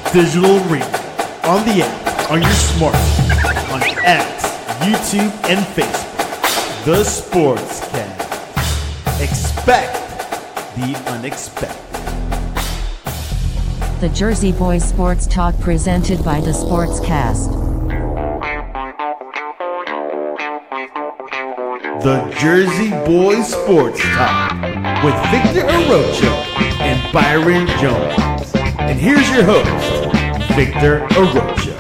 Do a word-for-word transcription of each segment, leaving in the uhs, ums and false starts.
Digital Arena, on the app, on your smartphone, on X, YouTube, and Facebook. The Sportscast. Expect the unexpected. The Jersey Boys Sports Talk presented by The Sportscast. The Jersey Boys Sports Talk with Victor Arocho and Byron Jones. And here's your host, Victor Arocho.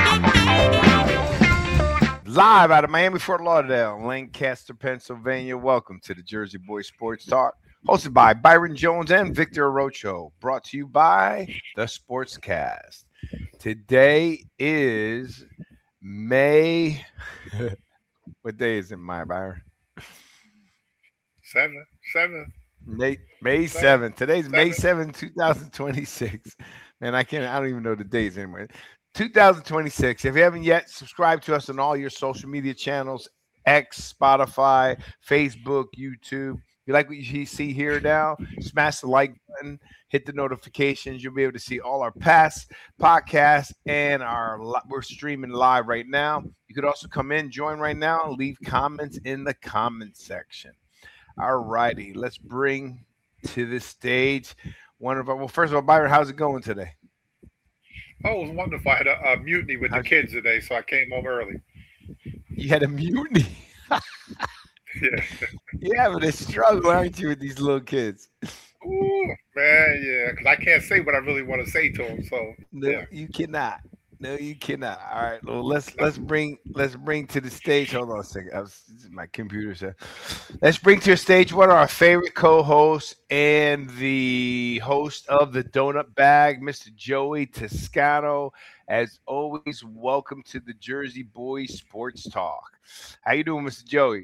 Live out of Miami, Fort Lauderdale, Lancaster, Pennsylvania. Welcome to the Jersey Boys Sports Talk, hosted by Byron Jones and Victor Arocho, brought to you by The Sportscast. Today is May. What day is it, my Byron? Seven, seven. May May seventh. Today's seven. May seventh, two thousand twenty-six. Man, I can't. I don't even know the days anymore. two thousand twenty-six. If you haven't yet, subscribe to us on all your social media channels: X, Spotify, Facebook, YouTube. If you like what you see here now, smash the like button, hit the notifications. You'll be able to see all our past podcasts and our we're streaming live right now. You could also come in, join right now, and leave comments in the comment section. All righty, let's bring to the stage one of our. Well, first of all, Byron, how's it going today? Oh, it was wonderful. I had a, a mutiny with the kids today, so I came home early. You had a mutiny? Yeah. You're having a struggle, aren't you, with these little kids? Ooh, man, yeah, because I can't say what I really want to say to them. So no, yeah. you cannot. No, you cannot. All right, well, let's let's bring let's bring to the stage. Hold on a second. I was, my computer said. Let's bring to the stage one of our favorite co-hosts and the host of the Donut Bag, Mister Joey Toscano. As always, welcome to the Jersey Boys Sports Talk. How you doing, Mister Joey?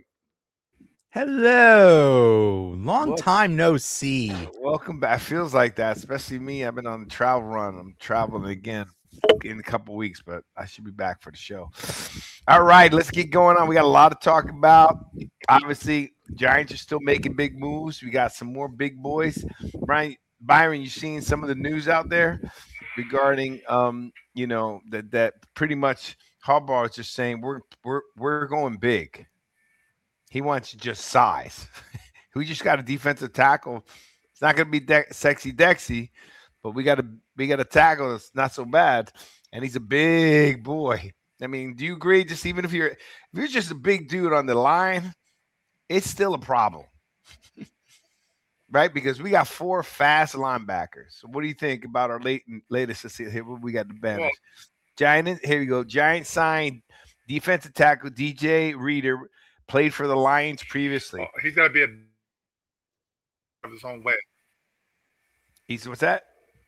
Hello. Long Welcome. time no see. Welcome back. Feels like that, especially me. I've been on the travel run. I'm traveling again in a couple weeks, but I should be back for the show. All right, let's get going on. We got a lot to talk about. Obviously, Giants are still making big moves. We got some more big boys. Brian, Byron, you seen some of the news out there regarding, um, you know, that that pretty much Harbaugh is just saying we're we're we're going big. He wants just size. We just got a defensive tackle. It's not going to be de- sexy Dexy, but we got a we got a tackle that's not so bad, and he's a big boy. I mean, do you agree? Just even if you're if you're just a big dude on the line, it's still a problem, right? Because we got four fast linebackers. So what do you think about our late latest? Let's see here. What we got the banners. Well, Giant. Here we go. Giant signed defensive tackle D J Reader. Played for the Lions previously. Oh, he's got to be a of his own way. He's what's that?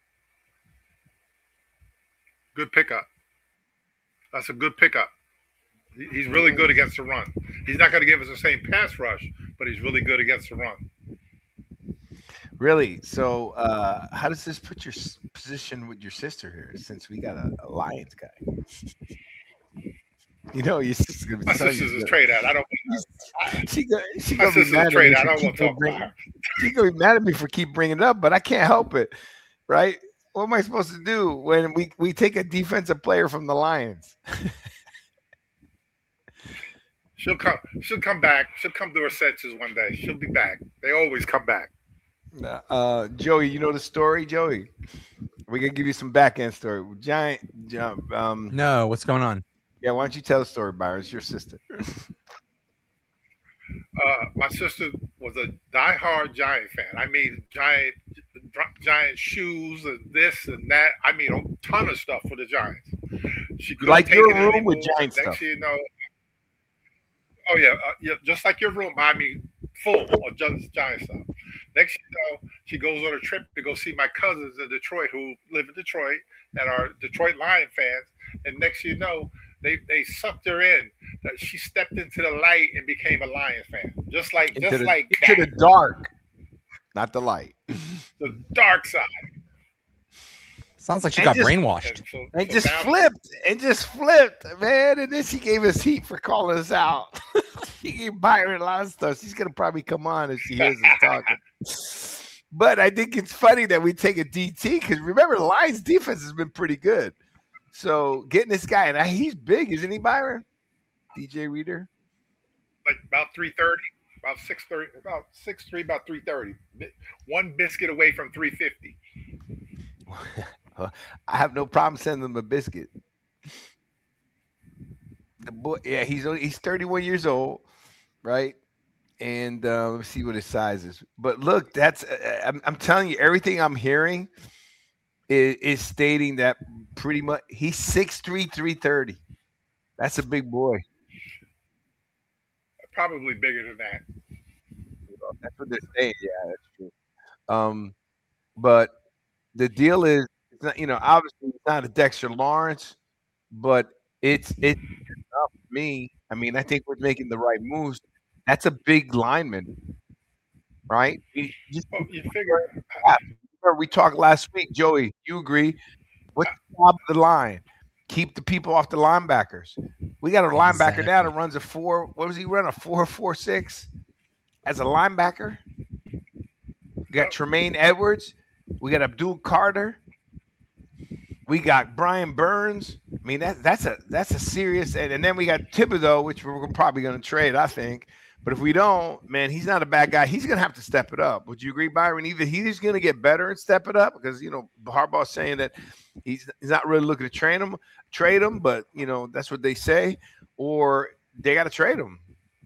Good pickup. That's a good pickup. He's really good against the run. He's not going to give us the same pass rush, but he's really good against the run. Really? So, uh, how does this put your position with your sister here? Since we got a, a Lions guy. You know, your sister's gonna be. My sister's a trade out. I don't. I, she go, she my gonna be sister's mad a trade at me. out. I don't want to talk bring, about her. She's gonna be mad at me for keep bringing it up, but I can't help it, right? What am I supposed to do when we, we take a defensive player from the Lions? She'll come. She'll come back. She'll come to her senses one day. She'll be back. They always come back. Uh, Joey, you know the story, Joey. We're gonna give you some back end story. Giant, um, no, what's going on? Yeah, why don't you tell the story, Byron? It's your sister. uh, my sister was a diehard Giant fan. I mean, Giant, Giant shoes and this and that. I mean, a ton of stuff for the Giants. She like your room anymore. With Giant Next stuff. You know, oh yeah, uh, yeah, just like your room. I mean, full of just Giant stuff. Next, you know, she goes on a trip to go see my cousins in Detroit who live in Detroit and are Detroit Lion fans. And next, you know. They they sucked her in. She stepped into the light and became a Lions fan. Just like into just the, like into that. the dark, not the light. The dark side. Sounds like she and got just, brainwashed. And, so, and so just flipped. And just flipped, man. And then she gave us heat for calling us out. She gave Byron a lot of stuff. She's gonna probably come on if she hears us talking. But I think it's funny that we take a D T because remember the Lions defense has been pretty good. So getting this guy, and he's big, isn't he, Byron? D J Reader? Like about three thirty, about six thirty, about six three, about three thirty. One biscuit away from three fifty. I have no problem sending them a biscuit. The boy, yeah, he's he's thirty-one years old, right? And uh, let's see what his size is. But look, that's uh, I'm, I'm telling you, everything I'm hearing is, is stating that pretty much he's six three, three thirty. That's a big boy. Probably bigger than that. That's what they're saying. Yeah, that's true. Um, but the deal is, it's not, you know, obviously it's not a Dexter Lawrence, but it's it's enough for me. I mean, I think we're making the right moves. That's a big lineman, right? You, just, well, you figure. we talked last week, Joey. You agree? What's the job of the line? Keep the people off the linebackers. We got a linebacker Exactly. now that runs a four. What does he run? A four four six as a linebacker. We got Tremaine Edwards. We got Abdul Carter. We got Brian Burns. I mean, that that's a that's a serious. And, and then we got Thibodeau, which we're probably going to trade, I think. But if we don't, man, he's not a bad guy. He's going to have to step it up. Would you agree, Byron? Either he's going to get better and step it up because, you know, Harbaugh's saying that he's, he's not really looking to train him, trade him, but, you know, that's what they say. Or they got to trade him.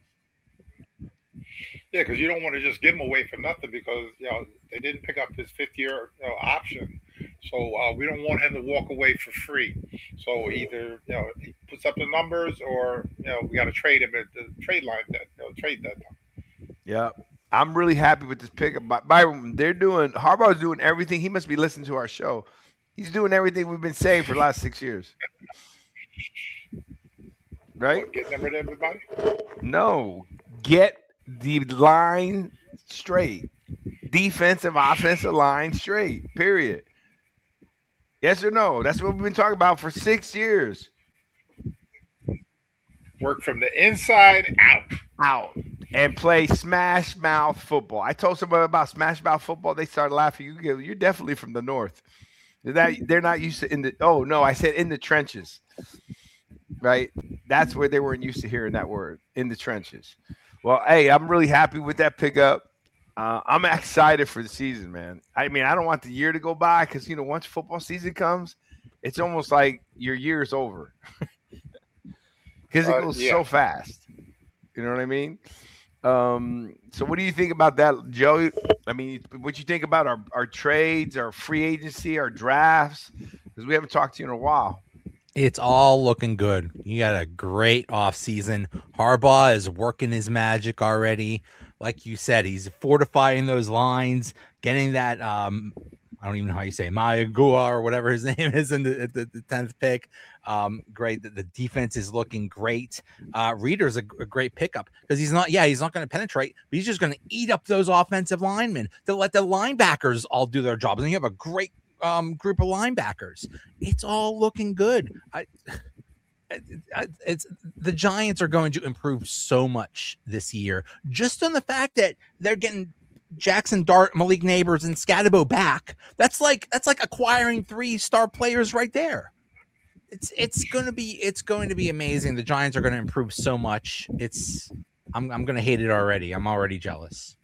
Yeah, because you don't want to just give him away for nothing because, you know, they didn't pick up his fifth-year you know, option. So uh, we don't want him to walk away for free. So either, you know, he puts up the numbers or, you know, we got to trade him at the trade line, that, you know, trade that. Yeah. I'm really happy with this pickup. Byron, they're doing, Harbaugh's doing everything. He must be listening to our show. He's doing everything we've been saying for the last six years. Right? What, getting rid of everybody? No. Get the line straight. Defensive, offensive line straight. Period. Yes or no? That's what we've been talking about for six years. Work from the inside out. Out. And play smash mouth football. I told somebody about smash mouth football. They started laughing. You, you're definitely from the north. They're not, they're not used to in the. Oh no, I said in the trenches. Right. That's where they weren't used to hearing that word, in the trenches. Well, hey, I'm really happy with that pickup. Uh, I'm excited for the season, man. I mean, I don't want the year to go by because, you know, once football season comes, it's almost like your year is over because it Uh, goes yeah. so fast. You know what I mean? Um, so what do you think about that, Joe? I mean, what you think about our, our trades, our free agency, our drafts? Because we haven't talked to you in a while. It's all looking good. You got a great offseason. Harbaugh is working his magic already. Like you said, he's fortifying those lines, getting that um I don't even know how you say it, Mayagua or whatever his name is in the the, the tenth pick. Um, great. The, the defense is looking great. Uh, Reader's a, a great pickup because he's not, yeah, he's not going to penetrate, but he's just going to eat up those offensive linemen to let the linebackers all do their jobs. And you have a great um group of linebackers. It's all looking good. I, I it's the Giants are going to improve so much this year just on the fact that they're getting Jackson Dart, Malik Neighbors, and Scatterbo back. That's like that's like acquiring three star players right there. It's it's going to be it's going to be amazing. The Giants are going to improve so much. It's I'm I'm going to hate it already. I'm already jealous.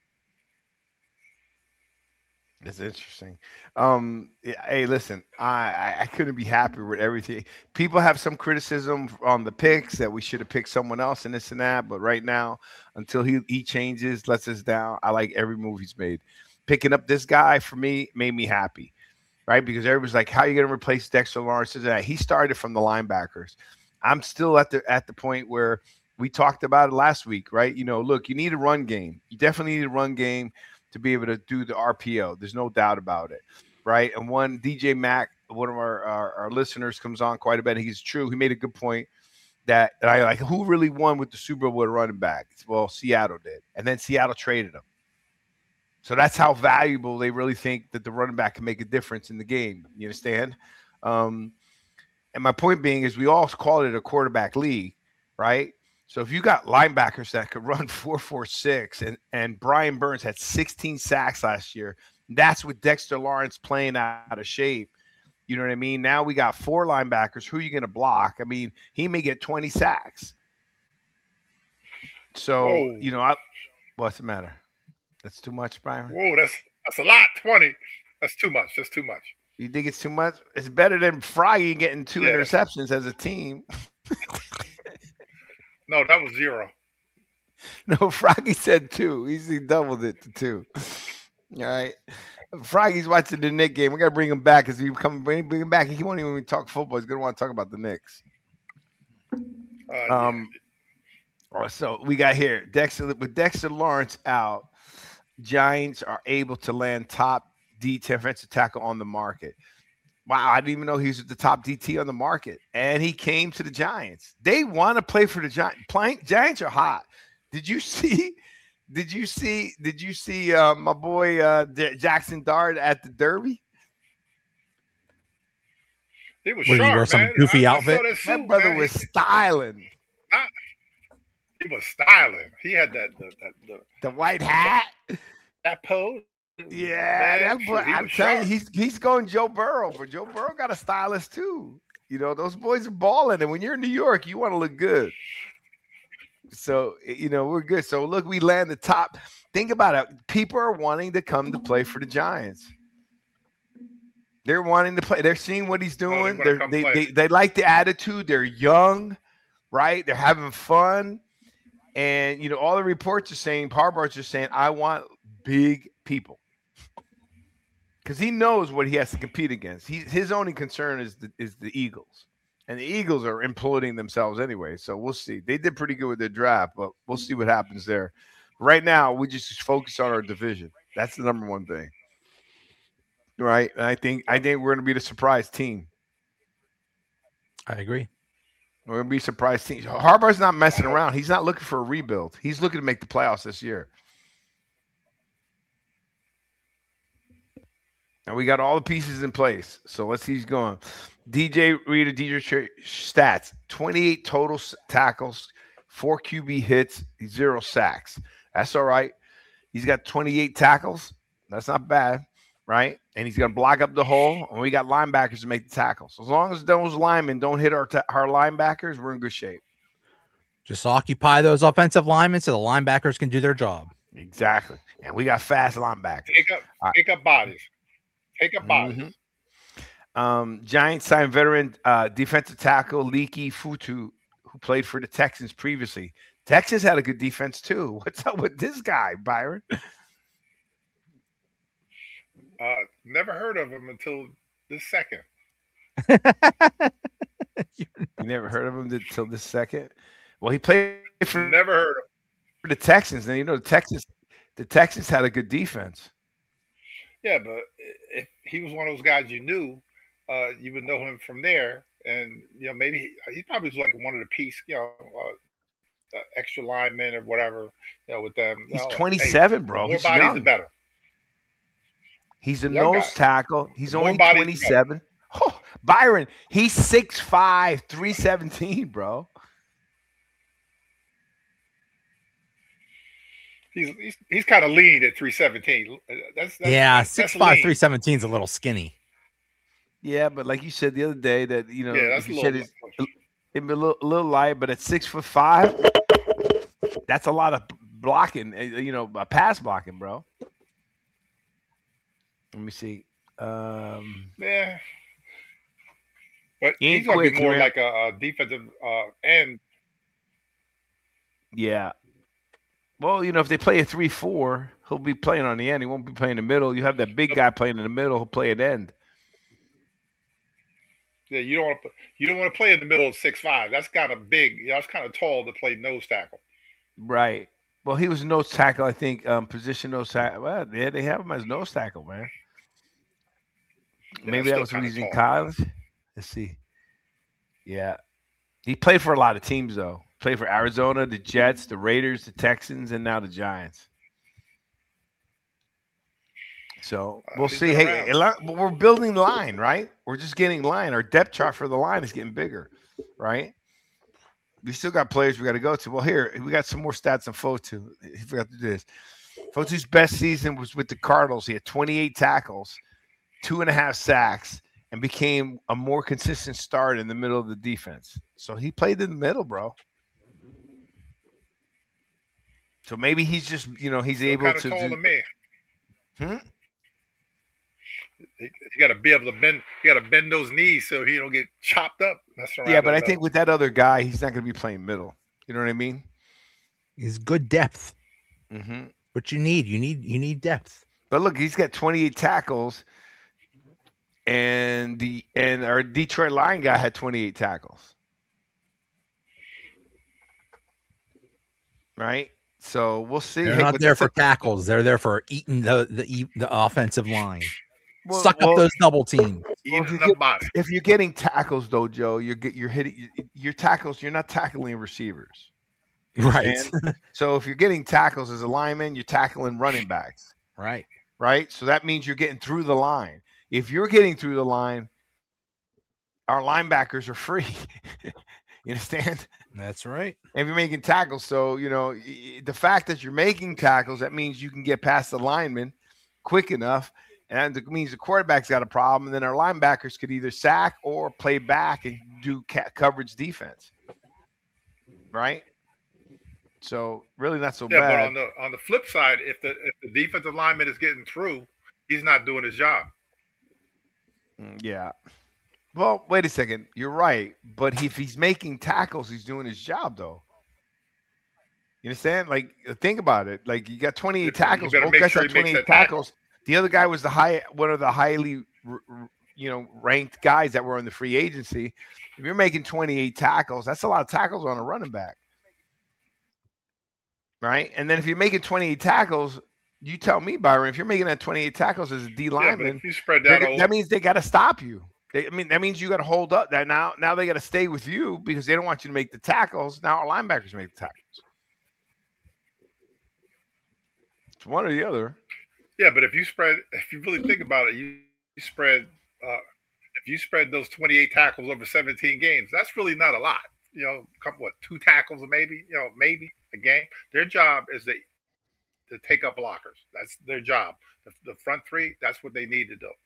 That's interesting. Um, yeah, hey, listen, I, I I couldn't be happier with everything. People have some criticism on the picks that we should have picked someone else and this and that, but right now, until he he changes, lets us down, I like every move he's made. Picking up this guy for me made me happy, right? Because everybody's like, "How are you going to replace Dexter Lawrence?" And that he started from the linebackers. I'm still at the at the point where we talked about it last week, right? You know, look, you need a run game. You definitely need a run game to be able to do the R P O. There's no doubt about it, right? And one D J Mack, one of our, our, our listeners, comes on quite a bit. He's true. He made a good point that, that I like. Who really won with the Super Bowl with a running back? Well, Seattle did, and then Seattle traded him. So that's how valuable they really think that the running back can make a difference in the game. You understand? Um, and my point being is we all call it a quarterback league, right? So if you got linebackers that could run four four six, and and Brian Burns had sixteen sacks last year, that's with Dexter Lawrence playing out of shape. You know what I mean? Now we got four linebackers. Who are you going to block? I mean, he may get twenty sacks. So, Whoa. you know, I, what's the matter? That's too much, Brian? Whoa, that's that's a lot. twenty. That's too much. That's too much. You think it's too much? It's better than Froggy getting two Yeah. interceptions as a team. No, that was zero. No, Froggy said two. He's he doubled it to two. All right. Froggy's watching the Knicks game. We got to bring him back because he come bring him back. He won't even talk football. He's going to want to talk about the Knicks. Uh, Um, So we got here Dexter with Dexter Lawrence out. Giants are able to land top D defensive tackle on the market. Wow, I didn't even know he was the top D T on the market, and he came to the Giants. They want to play for the Giants. Playing Giants are hot. Did you see? Did you see? Did you see uh, my boy uh, J- Jackson Dart at the Derby? He was What, he sharp, wore some man. goofy I- I outfit? saw that My suit, brother man. was styling. He was styling. He had that that that, that, The white hat. that pose. Yeah, Man, that boy, he I'm was telling you, sharp. he's he's going Joe Burrow, but Joe Burrow got a stylist too. You know, those boys are balling, and when you're in New York, you want to look good. So you know we're good. So look, we land the top. Think about it. People are wanting to come to play for the Giants. They're wanting to play. They're seeing what he's Oh, they doing. wanna They're, come they, play. they they like the attitude. They're young, right? They're having fun, and you know all the reports are saying Harbaugh's just saying, "I want big people." Because he knows what he has to compete against. He, his only concern is the, is the Eagles. And the Eagles are imploding themselves anyway. So we'll see. They did pretty good with their draft, but we'll see what happens there. Right now, we just focus on our division. That's the number one thing. Right? And I think I think we're going to be the surprise team. I agree. We're going to be a surprise team. Harbaugh's not messing around. He's not looking for a rebuild. He's looking to make the playoffs this year. And we got all the pieces in place. So let's see who's going. D J Reader, D J Tra- stats, twenty-eight total s- tackles, four Q B hits, zero sacks. That's all right. He's got twenty-eight tackles. That's not bad, right? And he's going to block up the hole. And we got linebackers to make the tackles. As long as those linemen don't hit our, ta- our linebackers, we're in good shape. Just occupy those offensive linemen so the linebackers can do their job. Exactly. And we got fast linebackers. Take up, All right. take up bodies. Take up bodies. Mhm. Um, Giants signed veteran uh, defensive tackle Leaky Futu, who played for the Texans previously. Texans had a good defense too. What's up with this guy, Byron? Uh, never heard of him until this second. You never heard of him until this second. Well, he played for Never heard of him. for the Texans, and you know the Texans, the Texans had a good defense. Yeah, but if he was one of those guys you knew, uh, you would know him from there. And, you know, maybe he, he probably was like one of the piece, you know, uh, uh, extra linemen or whatever, you know, with them. He's you know, twenty-seven, hey, bro. More He's bodies, the young. better. He's a Young nose guy. tackle. He's More only bodies, the twenty-seven. Oh, Byron, he's six five, three seventeen, bro. He's he's, he's kind of lean at three seventeen. That's, that's yeah, that's, six that's five, lean. three seventeen is a little skinny. Yeah, but like you said the other day, that you know, Yeah, that's if a you little. said it's it'd be a little, a little light, but at six foot five, that's a lot of blocking. uh, You know, uh, pass blocking, bro. Let me see. Um, Yeah. But He ain't he's going to quick, be more man. like a, a defensive uh, end. yeah. Well, you know, if they play a three four, he'll be playing on the end. He won't be playing the middle. You have that big guy playing in the middle. He'll play at end. Yeah, you don't want to you don't want to play in the middle of six five. That's kind of big. You know, that's kind of tall to play nose tackle. Right. Well, he was nose tackle, I think. Um, position nose tackle. Well, yeah, they have him as nose tackle, man. Yeah, Maybe that still was when kinda he's in tall. college. Let's see. Yeah. He played for a lot of teams, though. Played for Arizona, the Jets, the Raiders, the Texans, and now the Giants. So Uh, we'll he's see. been Hey, around. a lot- but we're building line, right? We're just getting line. Our depth chart for the line is getting bigger, right? we still got players we got to go to. Well, here we got some more stats on Fotu. He forgot to do this. Fotu's best season was with the Cardinals. He had twenty-eight tackles, two and a half sacks, and became a more consistent start in the middle of the defense. So he played in the middle, bro. So maybe he's just, you know, he's Still able kinda to taller do. than me. Hmm? You got to be able to bend. You got to bend those knees so he don't get chopped up. Messing around Yeah, but I in think with that other guy, he's not going to be playing middle. You know what I mean? He's good depth. Mm-hmm. What you need, you need, you need depth. But look, he's got twenty-eight tackles, and the and our Detroit Lion guy had twenty-eight tackles. Right? So we'll see. They're Hey, not but there that's for a- tackles. They're there for eating the the, the offensive line. well, Suck well, up those double teams. well, eating if, you the get, body. if you're getting tackles though, Joe, you're get you're hitting your tackles. You're not tackling receivers. Right. And so if you're getting tackles as a lineman, you're tackling running backs. Right. Right? So that means you're getting through the line. If you're getting through the line, our linebackers are free. You understand? That's right. If you're making tackles, so you know y- the fact that you're making tackles, that means you can get past the lineman quick enough, and it means the quarterback's got a problem, and then our linebackers could either sack or play back and do ca- coverage defense, right? So really not so Yeah, but bad. on the on the flip side, if the if the defensive lineman is getting through, he's not doing his job. Mm, yeah. Well, wait a second. You're right, but if he's making tackles, he's doing his job, though. You understand? Like, think about it. Like, you got twenty-eight You tackles. better Both make guys sure had he makes twenty-eight that tackle. tackles. The other guy was the high, one of the highly, r- r- you know, ranked guys that were in the free agency. If you're making twenty-eight tackles, that's a lot of tackles on a running back, right? And then if you're making twenty-eight tackles, you tell me, Byron, if you're making that twenty-eight tackles as a D Yeah, but lineman, if you spread they're that go- over, that means they got to stop you. They, I mean, that means you got to hold up. That now, now they got to stay with you because they don't want you to make the tackles. Now our linebackers make the tackles. It's one or the other. yeah, but if you spread, if you really think about it, you, you spread. Uh, if you spread those twenty-eight tackles over seventeen games, that's really not a lot. You know, couple what two tackles maybe, you know, maybe a game. Their job is to to take up blockers. That's their job. The, the front three, that's what they need to do.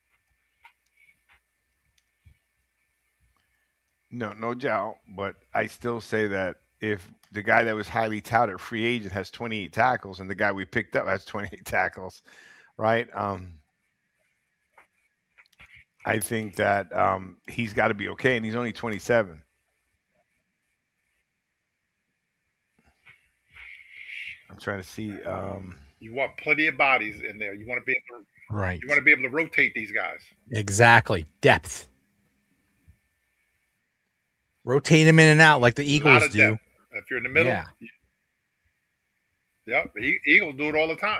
No, no doubt. But I still say that if the guy that was highly touted free agent has twenty-eight tackles and the guy we picked up has twenty-eight tackles, right? Um, I think that um, he's got to be okay, and he's only twenty-seven. I'm trying to see. Um, You want plenty of bodies in there. You want to be able to, Right. you want to be able to rotate these guys. Exactly. Depth. Rotate him in and out like the A lot Eagles of do. depth. If you're in the middle, Yeah. yeah, the E- Eagles do it all the time.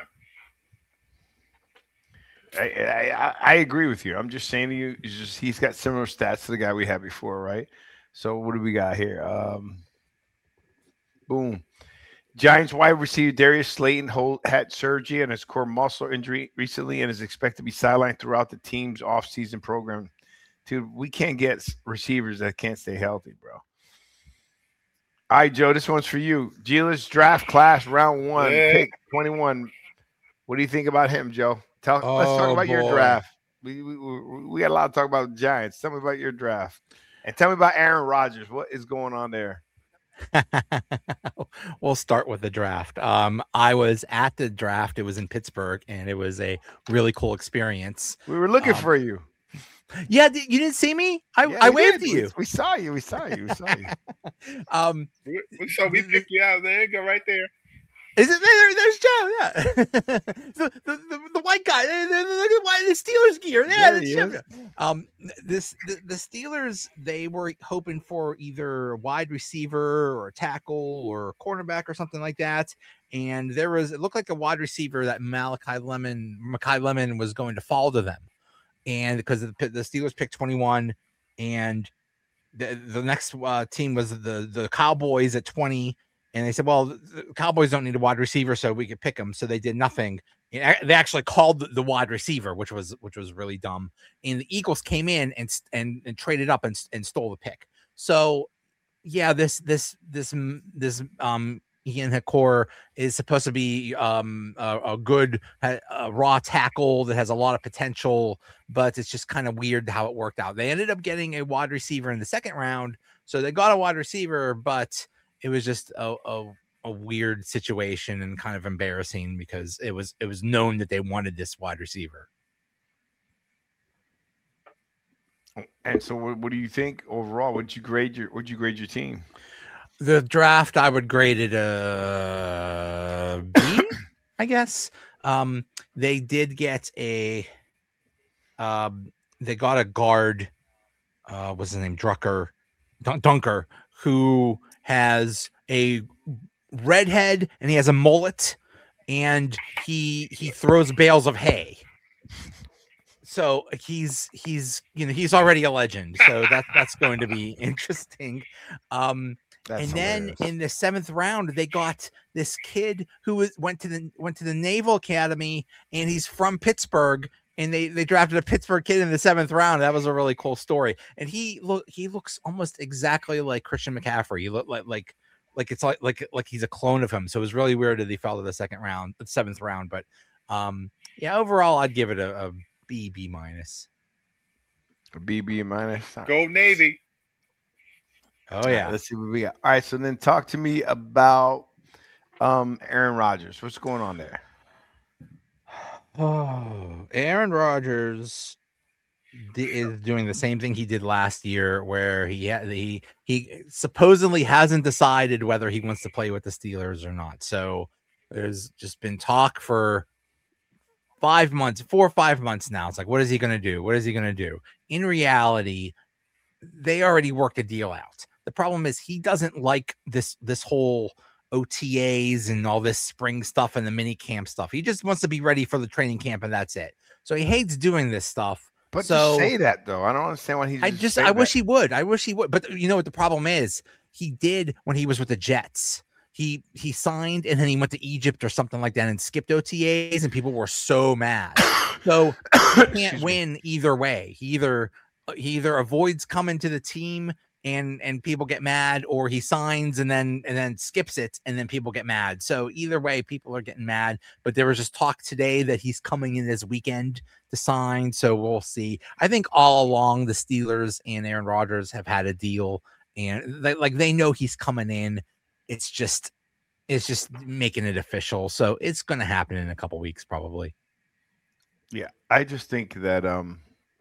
I, I I- I agree with you. I'm just saying to you, it's just he's got similar stats to the guy we had before, right? So what do we got here? Um, boom. Giants wide receiver Darius Slayton hold, had surgery on his core muscle injury recently and is expected to be sidelined throughout the team's offseason program. Dude, we can't get s- receivers that can't stay healthy, bro. All right, Joe, this one's for you. Gila's draft class, round one, Yeah. pick twenty-one. What do you think about him, Joe? Tell let's talk Oh, about your boy. draft. We, we we we got a lot to talk about the Giants. Tell me about your draft. And tell me about Aaron Rodgers. What is going on there? We'll start with the draft. Um, I was at the draft. It was in Pittsburgh, and it was a really cool experience. We were looking Um, for you. Yeah, th- you didn't see me. I, Yeah, I we waved did. to We- you. We, saw you. We saw you. We saw you. Um, We, we, so we pick you out. There you go, right there. is it there? There's Joe. Yeah, the, the, the the white guy. The, the, the, white- the Steelers gear. Yeah, There that's he Joe. is. Um, this the, the Steelers. They were hoping for either wide receiver or tackle or cornerback or something like that. And there was it looked like a wide receiver that Malachi Lemon, Malachi Lemon was going to fall to them. And because the, the Steelers picked twenty-one, and the, the next uh, team was the the Cowboys at twenty, and they said, well, the Cowboys don't need a wide receiver, so we could pick them. So they did nothing. And a- they actually called the, the wide receiver, which was which was really dumb. And the Eagles came in and and, and traded up and, and stole the pick. So, yeah, this this this m- this um Ian Hecor is supposed to be um a, a good a, a raw tackle that has a lot of potential, but it's just kind of weird how it worked out. They ended up getting a wide receiver in the second round, so they got a wide receiver, but it was just a, a a weird situation and kind of embarrassing because it was it was known that they wanted this wide receiver. And so, what, what do you think overall? Would you grade your Would you grade your team? The draft, I would grade it a B, I guess. Um, they did get a, um, they got a guard. Uh, what's his name? Drucker, Dun- Dunker, who has a redhead and he has a mullet, and he he throws bales of hay. So he's he's you know he's already a legend. So that's that's going to be interesting. Um, That's and hilarious. then in the seventh round, they got this kid who was, went to the went to the Naval Academy, and he's from Pittsburgh. And they they drafted a Pittsburgh kid in the seventh round. That was a really cool story. And he look he looks almost exactly like Christian McCaffrey. He looked like like like it's like like like he's a clone of him. So it was really weird that he fell to the second round, the seventh round. But um, yeah, overall, I'd give it a, a B B minus. A B B minus. Go Navy. Oh All right, yeah. let's see what we got. All right, so then talk to me about um Aaron Rodgers. What's going on there? Oh, Aaron Rodgers di- is doing the same thing he did last year, where he ha- he he supposedly hasn't decided whether he wants to play with the Steelers or not. So there's just been talk for five months, four or five months now. It's like, what is he going to do? What is he going to do? In reality, they already worked a deal out. The problem is he doesn't like this this whole O T As and all this spring stuff and the mini camp stuff. He just wants to be ready for the training camp, and that's it. So he hates doing this stuff. But so just say that though. I don't understand why he. I just I wish he would. I wish he would. But you know what the problem is? He did when he was with the Jets. He he signed and then he went to Egypt or something like that and skipped O T As, and people were so mad. So he can't win either way. He either he either avoids coming to the team and and people get mad, or he signs and then and then skips it and then people get mad. So either way, people are getting mad. But there was just talk today that he's coming in this weekend to sign, so we'll see. I think all along the Steelers and Aaron Rodgers have had a deal, and they, like they know he's coming in. It's just it's just making it official, so it's going to happen in a couple weeks probably. Yeah, I just think that um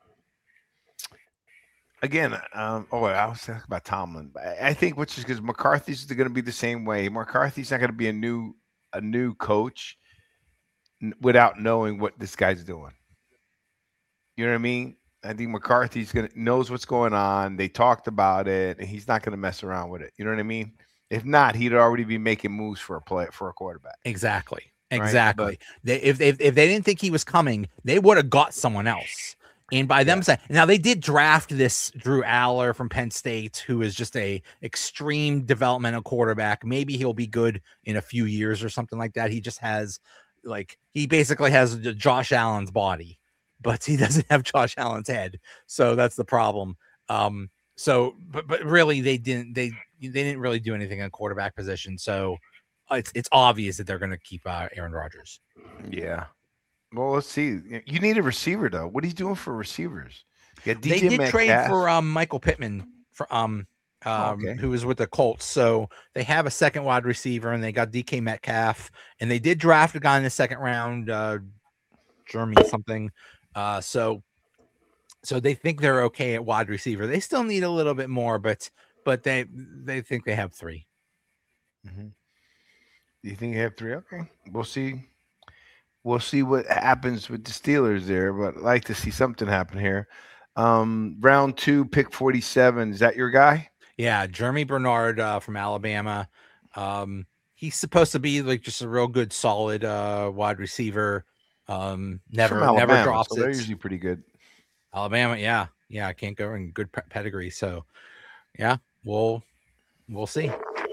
again, um oh I was talking about Tomlin. I, I think which is because McCarthy's going to be the same way. McCarthy's not going to be a new a new coach n- without knowing what this guy's doing. You know what I mean? I think McCarthy's gonna knows what's going on. They talked about it, and he's not going to mess around with it. You know what I mean? If not, he'd already be making moves for a play for a quarterback. Exactly. Right, Exactly. They, if, if if they didn't think he was coming, they would have got someone else. And by them Yeah. saying, now they did draft this Drew Aller from Penn State, who is just a extreme developmental quarterback. Maybe he'll be good in a few years or something like that. He just has like he basically has Josh Allen's body, but he doesn't have Josh Allen's head. So that's the problem. Um, so but but really they didn't they they didn't really do anything in quarterback position. So it's it's obvious that they're going to keep uh, Aaron Rodgers. Yeah. Well, let's see. You need a receiver though. What are you doing for receivers? You got D J They did Metcalf. trade for um Michael Pittman for um, um okay. who was with the Colts. So they have a second wide receiver, and they got D K Metcalf, and they did draft a guy in the second round, uh Jeremy something. Uh so so they think they're okay at wide receiver. They still need a little bit more, but but they they think they have three. Mhm. You think you have three? Okay. We'll see. We'll see what happens with the Steelers there, but I'd like to see something happen here. Um, round two, pick forty-seven. Is that your guy? Yeah, Jeremy Bernard uh, from Alabama. Um, he's supposed to be like just a real good, solid uh, wide receiver. Um, never, From never Alabama, drops so they're it. usually pretty good. Alabama, yeah, yeah, I can't go in good pe- pedigree. So, yeah, we'll we'll see.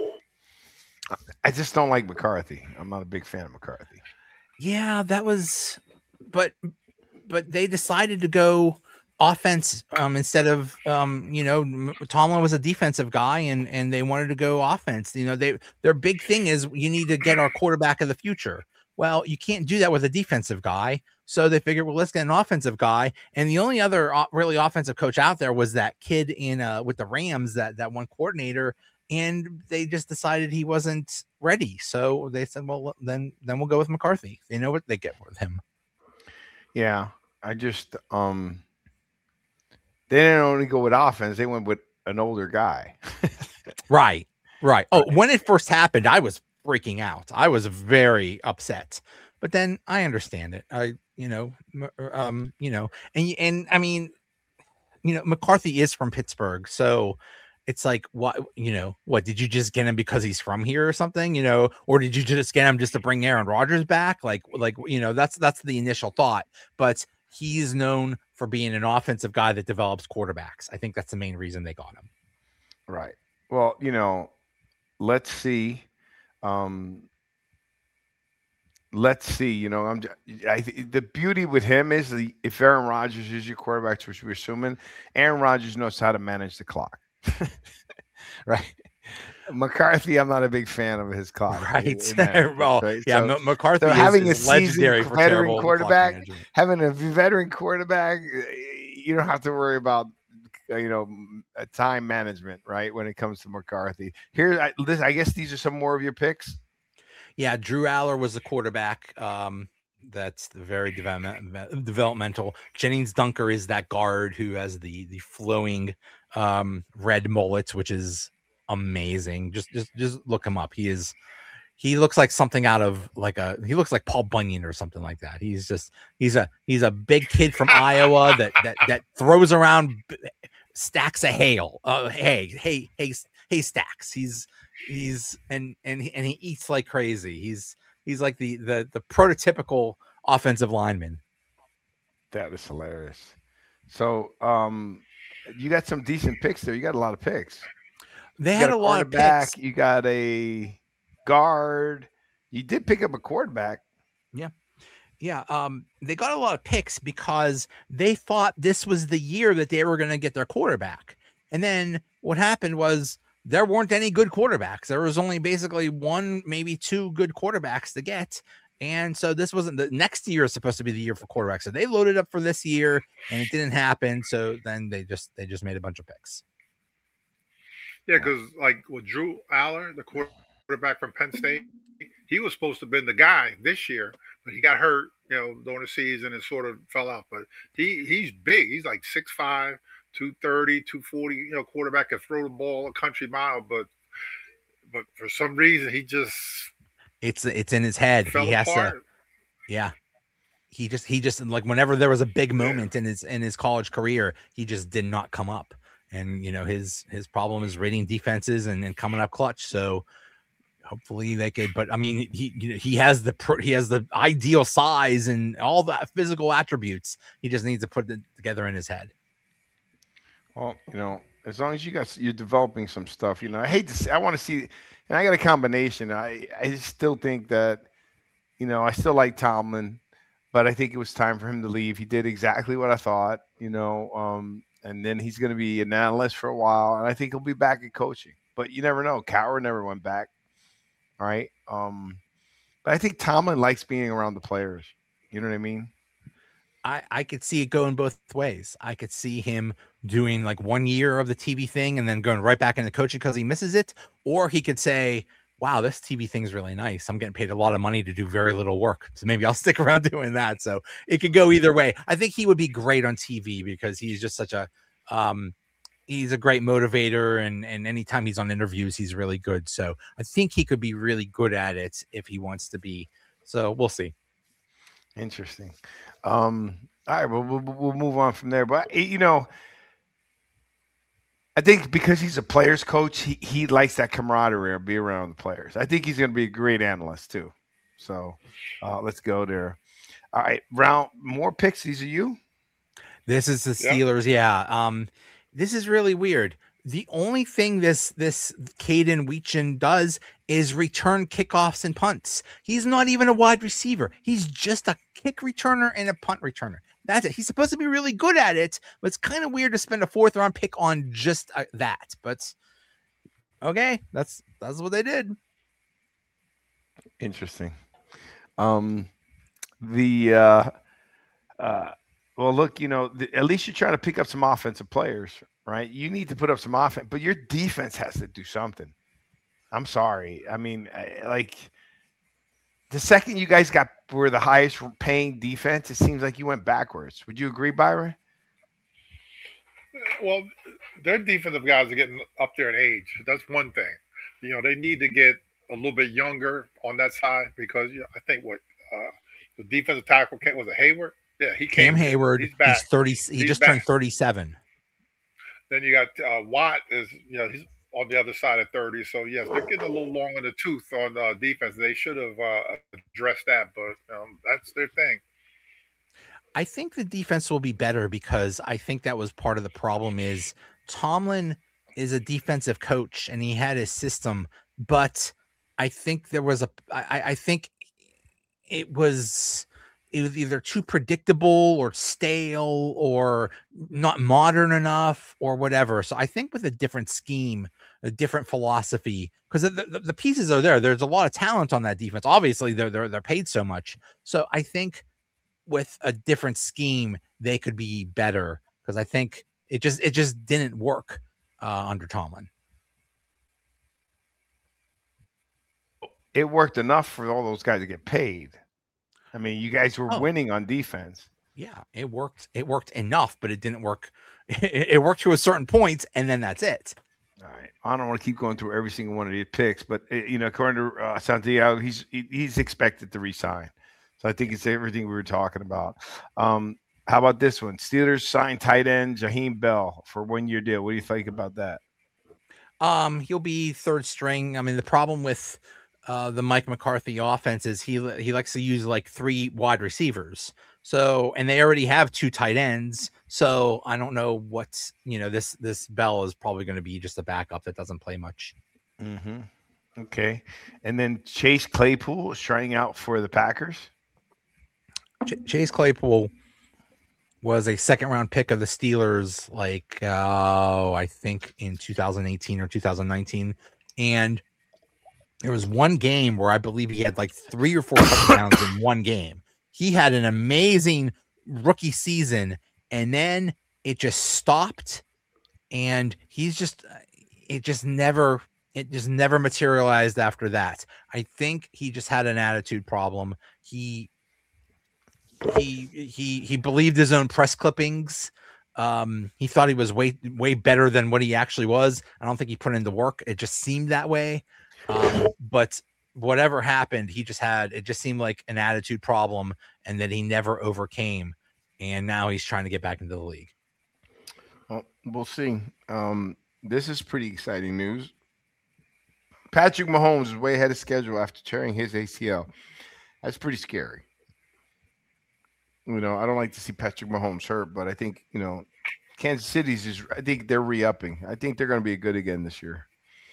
I just don't like McCarthy. I'm not a big fan of McCarthy. Yeah, that was, but but they decided to go offense um, instead of um, you know, Tomlin was a defensive guy, and and they wanted to go offense. You know, they their big thing is you need to get our quarterback of the future. Well, you can't do that with a defensive guy. So they figured, well, let's get an offensive guy. And the only other uh, really offensive coach out there was that kid in uh, with the Rams, that that one coordinator. And they just decided he wasn't ready. So they said, well, then then we'll go with McCarthy. They know what they get with him. Yeah, I just um, they didn't only go with offense; they went with an older guy. Right, right. Oh, when it first happened, I was freaking out. I was very upset. But then I understand it. I, you know, um, you know, and and I mean, you know, McCarthy is from Pittsburgh, so it's like, what, you know, what did you just get him because he's from here or something, you know, or did you just get him just to bring Aaron Rodgers back? Like, like, you know, that's that's the initial thought. But he's known for being an offensive guy that develops quarterbacks. I think that's the main reason they got him. Right. Well, you know, let's see. Um, let's see. You know, I'm. I, the beauty with him is the if Aaron Rodgers is your quarterback, which we're assuming, Aaron Rodgers knows how to manage the clock. Right. McCarthy, I'm not a big fan of his clock. Right. In, in well, right? yeah, So, M- McCarthy so is, having is a legendary seasoned for veteran terrible quarterback, clock management. having a veteran quarterback, you don't have to worry about, you know, time management, right? When it comes to McCarthy. Here, I, this, I guess these are some more of your picks. Yeah, Drew Aller was the quarterback. Um, that's very development, developmental. Jennings Dunker is that guard who has the the flowing um, red mullet, which is amazing. Just just just look him up. He is he looks like something out of like a he looks like Paul Bunyan or something like that. He's just he's a he's a big kid from Iowa that that that throws around stacks of hail. Uh, hey hey hey hey stacks. He's he's and and he, and he eats like crazy. He's he's like the the the prototypical offensive lineman. That is hilarious. So um, you got some decent picks there. You got a lot of picks. They You had got a lot of quarterback, picks. You got a guard. You did pick up a quarterback. Yeah. Yeah. Um, they got a lot of picks because they thought this was the year that they were going to get their quarterback. And then what happened was there weren't any good quarterbacks. There was only basically one, maybe two good quarterbacks to get. And so this wasn't the next year is supposed to be the year for quarterbacks. So they loaded up for this year and it didn't happen. So then they just, they just made a bunch of picks. Yeah, because like with Drew Aller, the quarterback from Penn State, he was supposed to have been the guy this year, but he got hurt, you know, during the season and sort of fell out. But he he's big. He's like six five, two thirty, two forty, you know, quarterback can throw the ball a country mile, but but for some reason he just It's it's in his head. fell He has apart. to, yeah. He just he just like whenever there was a big moment in his in his college career, he just did not come up. And you know his his problem is reading defenses and, and coming up clutch. So hopefully they could. But I mean, he he has the he has the ideal size and all the physical attributes. He just needs to put it together in his head. Well, you know, as long as you got you're developing some stuff, you know, I hate to see, I want to see, and I got a combination. I I still think that, you know, I still like Tomlin, but I think it was time for him to leave. He did exactly what I thought, you know, um, and then he's going to be an analyst for a while, and I think he'll be back at coaching. But you never know. Cowher never went back. All right. Um, but I think Tomlin likes being around the players. You know what I mean? I, I could see it going both ways. I could see him doing like one year of the T V thing and then going right back into coaching because he misses it. Or he could say, wow, this T V thing is really nice. I'm getting paid a lot of money to do very little work. So maybe I'll stick around doing that. So it could go either way. I think he would be great on T V because he's just such a, um, he's a great motivator. And, and anytime he's on interviews, he's really good. So I think he could be really good at it if he wants to be. So we'll see. Interesting. Um, all right, well, we'll we'll move on from there. But you know, I think because he's a players coach, he he likes that camaraderie and be around the players. I think he's going to be a great analyst too. So uh, let's go there. All right, round more picks. These are you. This is the Yeah. Steelers. Yeah. Um, this is really weird. The only thing this this Caden Weechin does is return kickoffs and punts. He's not even a wide receiver. He's just a kick returner and a punt returner. That's it. He's supposed to be really good at it, but it's kind of weird to spend a fourth round pick on just uh, that. But okay, that's that's what they did. Interesting. Um, the uh, uh, well, look, you know, the, at least you're trying to pick up some offensive players, right? You need to put up some offense, but your defense has to do something. I'm sorry. I mean, I, like the second you guys got were the highest paying defense, it seems like you went backwards. Would you agree, Byron? Well, their defensive guys are getting up there in age. That's one thing. You know, they need to get a little bit younger on that side because you know, I think what uh, the defensive tackle came, was it Hayward? Yeah, he came. Cam Hayward. He's, back. he's thirty. He he's just back. turned thirty-seven. Then you got uh, Watt is you know he's on the other side of thirty. So yes, they're getting a little long in the tooth on uh, defense. They should have uh, addressed that, but um, that's their thing. I think the defense will be better because I think that was part of the problem. Is Tomlin is a defensive coach and he had his system, but I think there was a. I, I think it was. It was either too predictable or stale or not modern enough or whatever. So I think with a different scheme, a different philosophy, because the, the, the pieces are there. There's a lot of talent on that defense. Obviously, they're, they're, they're paid so much. So I think with a different scheme, they could be better because I think it just it just didn't work uh, under Tomlin. It worked enough for all those guys to get paid. I mean, you guys were oh. winning on defense. Yeah, it worked. It worked enough, but it didn't work. It, it worked to a certain point, and then that's it. All right. I don't want to keep going through every single one of these picks, but you know, according to uh, Santiago, he's he, he's expected to resign. So I think it's everything we were talking about. Um, how about this one? Steelers signed tight end Jaheim Bell for a one-year deal. What do you think about that? Um, he'll be third string. I mean, the problem with Uh, the Mike McCarthy offense is he he likes to use like three wide receivers. So, and they already have two tight ends. So I don't know what's, you know, this, this Bell is probably going to be just a backup that doesn't play much. Mm-hmm. Okay. And then Chase Claypool is trying out for the Packers. Ch- Chase Claypool was a second round pick of the Steelers, like, uh, I think in two thousand eighteen or two thousand nineteen. And there was one game where I believe he had like three or four touchdowns in one game. He had an amazing rookie season, and then it just stopped. And he's just, it just never, it just never materialized after that. I think he just had an attitude problem. He, he, he, he believed his own press clippings. Um, he thought he was way, way better than what he actually was. I don't think he put in the work. It just seemed that way. Um, but whatever happened, he just had, it just seemed like an attitude problem and that he never overcame. And now he's trying to get back into the league. Well, we'll see. Um, this is pretty exciting news. Patrick Mahomes is way ahead of schedule after tearing his A C L. That's pretty scary. You know, I don't like to see Patrick Mahomes hurt, but I think, you know, Kansas City's is, I think they're re-upping. I think they're going to be good again this year.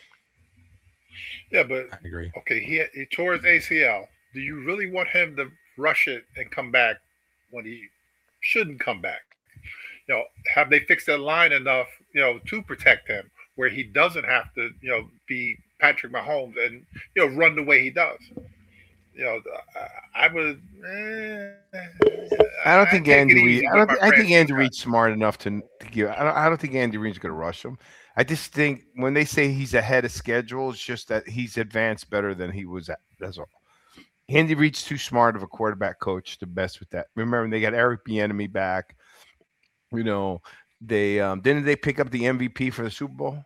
Yeah, but I agree. Okay, he he tore his A C L. Do you really want him to rush it and come back when he shouldn't come back? You know, have they fixed that line enough, you know, to protect him where he doesn't have to, you know, be Patrick Mahomes and, you know, run the way he does? You know, I, I would. Eh, I don't think Andy Reid. I don't. I think Andy Reid's smart enough to, to give. I don't. I don't think Andy Reid's going to rush him. I just think when they say he's ahead of schedule, it's just that he's advanced better than he was at. That's all. Andy Reid's too smart of a quarterback coach to mess with that. Remember, they got Eric Bieniemy back. You know, they um, didn't they pick up the M V P for the Super Bowl?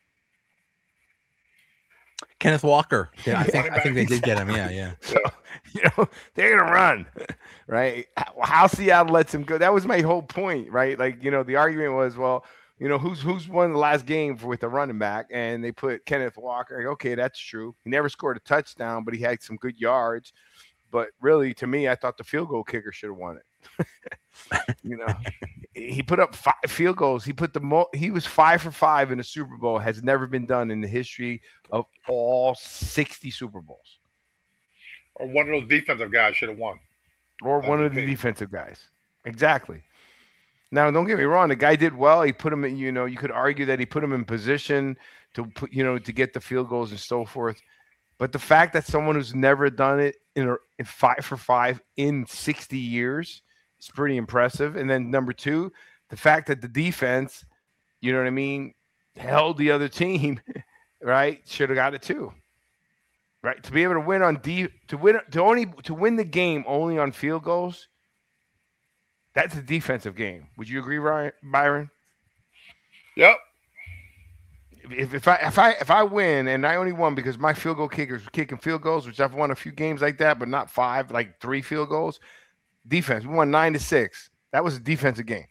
Kenneth Walker. Yeah, I think I think they did get him. Yeah, yeah. So, you know, they're gonna run, right? How Seattle lets him go. That was my whole point, right? Like, you know, the argument was, well, you know, who's who's won the last game for, with a running back, and they put Kenneth Walker. Like, okay, that's true. He never scored a touchdown, but he had some good yards. But really, to me, I thought the field goal kicker should have won it. You know, he put up five field goals. He put the mo- he was five for five in the Super Bowl. Has never been done in the history of all sixty Super Bowls. Or one of those defensive guys should have won. Or one of the defensive guys. Exactly. Now, don't get me wrong. The guy did well. He put him in, you know, you could argue that he put him in position to put, you know, to get the field goals and so forth. But the fact that someone who's never done it in, a, in five for five in sixty years is pretty impressive. And then number two, the fact that the defense, you know what I mean, held the other team, right? Should have got it too. Right? To be able to win on D to win to only to win the game only on field goals. That's a defensive game. Would you agree, Ryan, Byron? Yep. If, if I if I if I win and I only won because my field goal kickers were kicking field goals, which I've won a few games like that, but not five, like three field goals. Defense, we won nine to six. That was a defensive game.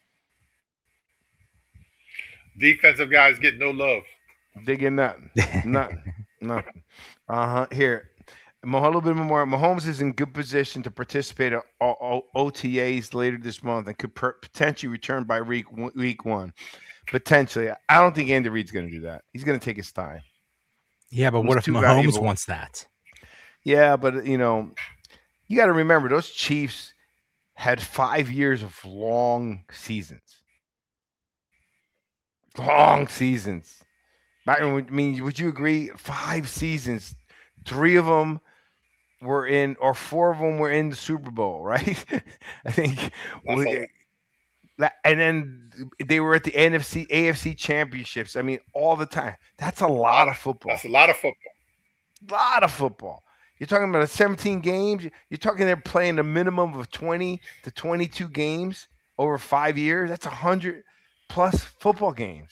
Defensive guys get no love. They get nothing, nothing, nothing. Uh huh. Here. A little bit more. Mahomes is in good position to participate in O T As later this month and could per- potentially return by week week one. Potentially, I don't think Andy Reid's going to do that. He's going to take his time. Yeah, but He's what if too Mahomes valuable. wants that? Yeah, but you know, you got to remember those Chiefs had five years of long seasons. Long seasons. I mean, would you agree? Five seasons, three of them were in, or four of them were in the Super Bowl, right? I think. We, and then they were at the N F C, A F C championships. I mean, all the time. That's a lot of football. That's a lot of football. A lot of football. You're talking about seventeen games. You're talking they're playing a minimum of twenty to twenty-two games over five years. That's one hundred plus football games.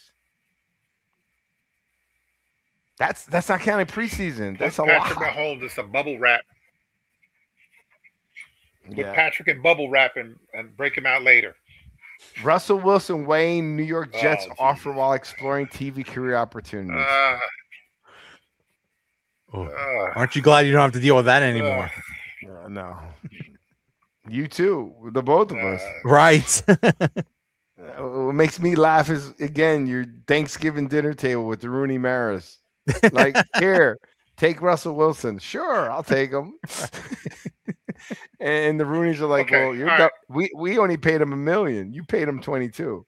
That's that's not counting preseason. That's a lot. Patrick Mahomes is a bubble wrap. Put Yeah. Patrick in bubble wrap and, and break him out later. Russell Wilson, Wayne, New York Jets Oh, offer while exploring T V career opportunities. Uh, Oh. uh, Aren't you glad you don't have to deal with that anymore? Uh, no. You too. The both of us. uh, Right. Uh, What makes me laugh is, again, your Thanksgiving dinner table with the Rooney Maris. Like, here, take Russell Wilson. Sure, I'll take him. And the Rooneys are like, Okay, well, you're all du- right. we we only paid him a million. You paid him twenty-two.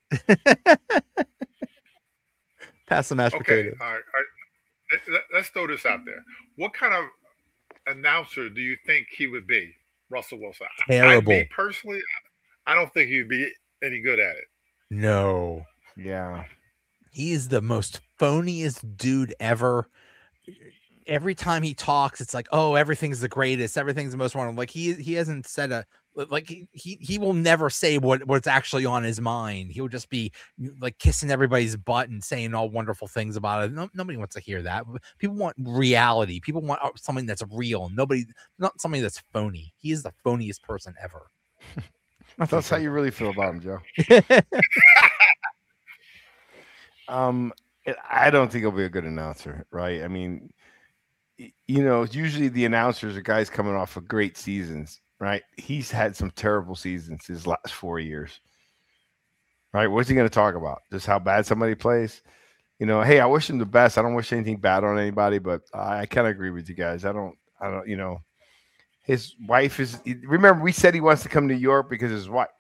Pass the mashed okay, potatoes. all right, all right. Let- let- Let's throw this out there. What kind of announcer do you think he would be, Russell Wilson? I, Terrible. me personally, I don't think he'd be any good at it. No. Yeah. He is the most phoniest dude ever. Every time he talks, it's like, oh, everything's the greatest, everything's the most wonderful. Like he he hasn't said a like he he, he will never say what, what's actually on his mind. He'll just be like kissing everybody's butt and saying all wonderful things about it. No, nobody wants to hear that. People want reality. People want something that's real. Nobody, not something that's phony. He is the phoniest person ever. That's how you really feel about him, Joe. Um, it- I don't think he'll be a good announcer, right? I mean, y- you know, usually the announcers are guys coming off of great seasons, right? He's had some terrible seasons his last four years, right? What's he going to talk about? Just how bad somebody plays? You know, hey, I wish him the best. I don't wish anything bad on anybody, but I, I kind of agree with you guys. I don't, I don't, you know, his wife is. Remember, we said he wants to come to New York because of his wife,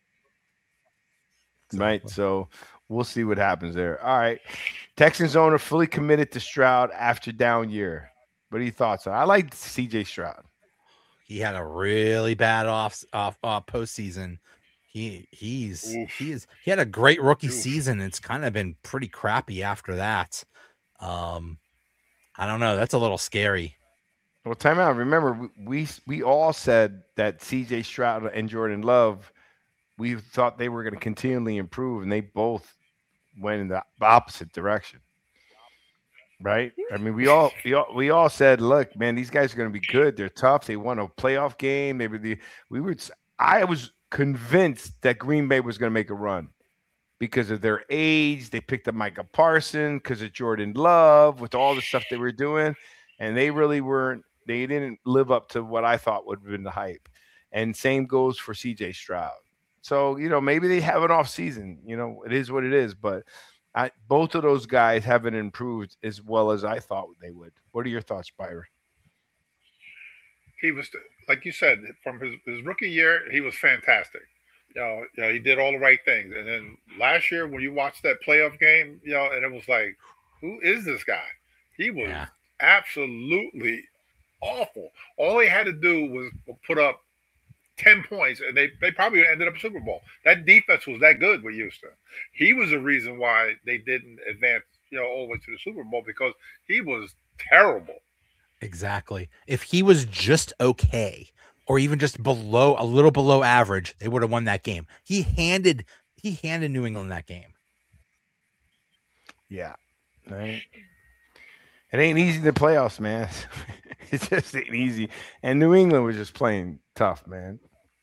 right? Exactly. So we'll see what happens there. All right. Texans owner fully committed to Stroud after down year. What are your thoughts on? I like C J Stroud. He had a really bad off off uh, postseason. He he's Oof. he is he had a great rookie Oof. season. It's kind of been pretty crappy after that. Um, I don't know. That's a little scary. Well, time out. Remember, we, we we all said that C J Stroud and Jordan Love, we thought they were going to continually improve, and they both went in the opposite direction. Right? I mean, we all we all, we all said, look, man, these guys are going to be good. They're tough. They won a playoff game. They were the we were. I was convinced that Green Bay was going to make a run because of their age. They picked up Micah Parsons because of Jordan Love with all the stuff they were doing, and they really weren't. They didn't live up to what I thought would have been the hype. And same goes for C J Stroud. So, you know, maybe they have an off season. You know, it is what it is. But I, both of those guys haven't improved as well as I thought they would. What are your thoughts, Byron? He was, like you said, from his, his rookie year, he was fantastic. You know, you know, he did all the right things. And then last year, when you watched that playoff game, you know, and it was like, who is this guy? He was Yeah. absolutely awful. All he had to do was put up ten points, and they, they probably ended up Super Bowl. That defense was that good with Houston. He was the reason why they didn't advance, you know, all the way to the Super Bowl because he was terrible. Exactly. If he was just okay, or even just below a little below average, they would have won that game. He handed he handed New England that game. Yeah. Right. It ain't easy in the playoffs, man. It just ain't easy. And New England was just playing tough, man.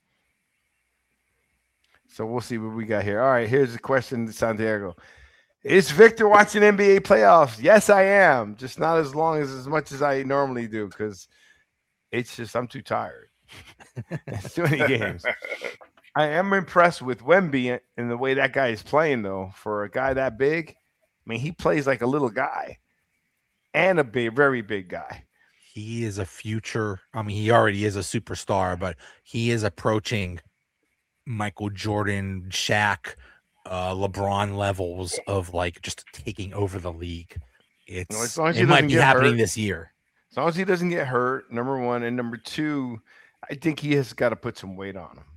So we'll see what we got here. All right, here's the question, Santiago. Is Victor watching N B A playoffs? Yes, I am. Just not as long as as much as I normally do because it's just I'm too tired. It's too many games. I am impressed with Wemby and the way that guy is playing, though. For a guy that big, I mean, he plays like a little guy and a big, very big guy. He is a future. I mean, he already is a superstar, but he is approaching Michael Jordan, Shaq, uh, LeBron levels of like just taking over the league. It's No, as long as he it might doesn't be get happening hurt. this year. As long as he doesn't get hurt, number one. And number two, I think he has got to put some weight on him.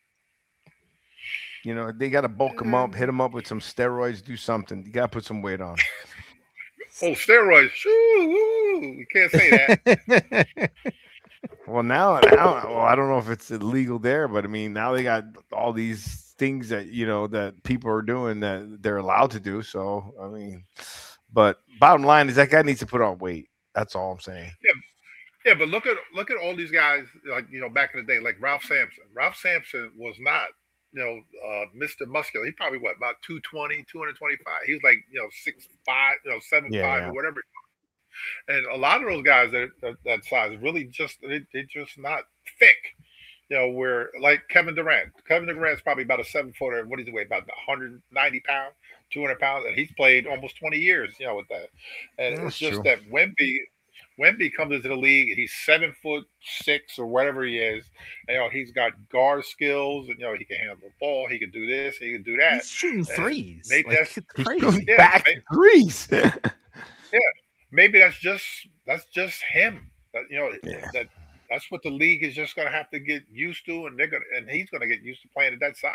You know, they got to bulk him up, hit him up with some steroids, do something. You got to put some weight on him. Oh, steroids. Shoo, woo. You can't say that. Well, now, now, well, I don't know if it's illegal there, but I mean, now they got all these things that, you know, that people are doing that they're allowed to do. So, I mean, but bottom line is that guy needs to put on weight. That's all I'm saying. Yeah, but look at look at all these guys, like, you know, back in the day, like Ralph Sampson. Ralph Sampson was not, you know, uh, Mister Muscular. He probably, what, about two twenty, two twenty-five. He was like, you know, six five, you know, seven Yeah, five yeah. or whatever. And a lot of those guys that that, that size really just they they just not thick. You know, where like Kevin Durant. Kevin Durant's probably about a seven footer. What does he weigh? About one hundred ninety pounds, two hundred pounds, and he's played almost twenty years. You know, with that. And That's it's just true. that Wemby, Wemby comes into the league and he's seven foot six or whatever he is. And, you know, he's got guard skills, and you know he can handle the ball. He can do this. He can do that. He's shooting threes. maybe Like, that's- it's He's crazy. doing Yeah, back man. threes. Maybe that's just that's just him. That, you know, Yeah. that that's what the league is just going to have to get used to, and they're gonna and he's going to get used to playing at that size.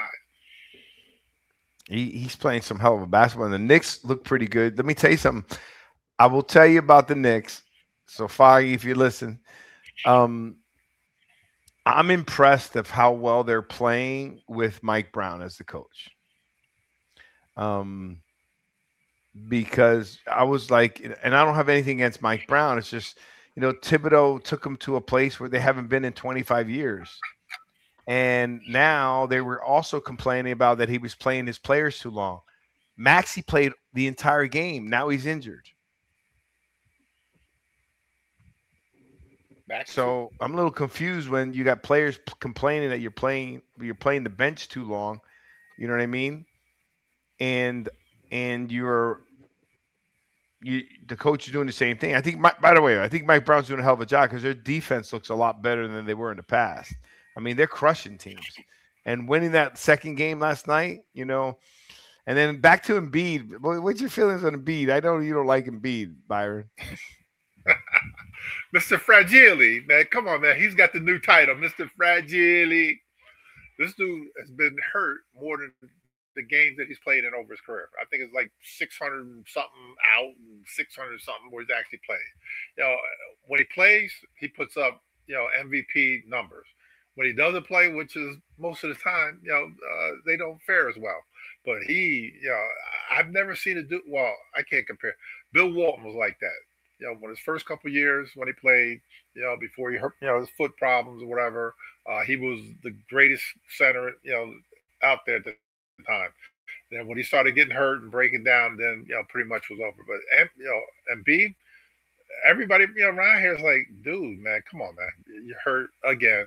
He, he's playing some hell of a basketball. And the Knicks look pretty good. Let me tell you something. I will tell you about the Knicks. So, Foggy, if you listen, um, I'm impressed of how well they're playing with Mike Brown as the coach. Um, because I was like, and I don't have anything against Mike Brown. It's just, you know, Thibodeau took them to a place where they haven't been in twenty-five years. And now they were also complaining about that he was playing his players too long. Maxey played the entire game. Now he's injured. Back So I'm a little confused when you got players p- complaining that you're playing you're playing the bench too long. You know what I mean? And and you're you the coach is doing the same thing. I think. My, by the way, I think Mike Brown's doing a hell of a job because their defense looks a lot better than they were in the past. I mean, they're crushing teams and winning that second game last night. You know, and then back to Embiid. What- What's your feelings on Embiid? I know you don't like Embiid, Byron. Mister Fragile, man, come on, man. He's got the new title, Mister Fragile. This dude has been hurt more than the games that he's played in over his career. I think it's like six hundred and something out and six hundred something where he's actually played. You know, when he plays, he puts up, you know, M V P numbers. When he doesn't play, which is most of the time, you know, uh, they don't fare as well. But he, you know, I've never seen a dude. Well, I can't compare. Bill Walton was like that. You know, when his first couple of years when he played, you know, before he hurt, you know, his foot problems or whatever, uh, he was the greatest center, you know, out there at the time. Then when he started getting hurt and breaking down, then, you know, pretty much was over. But, and, you know, Embiid, everybody, you know, around here is like, dude, man, come on, man, you're hurt again.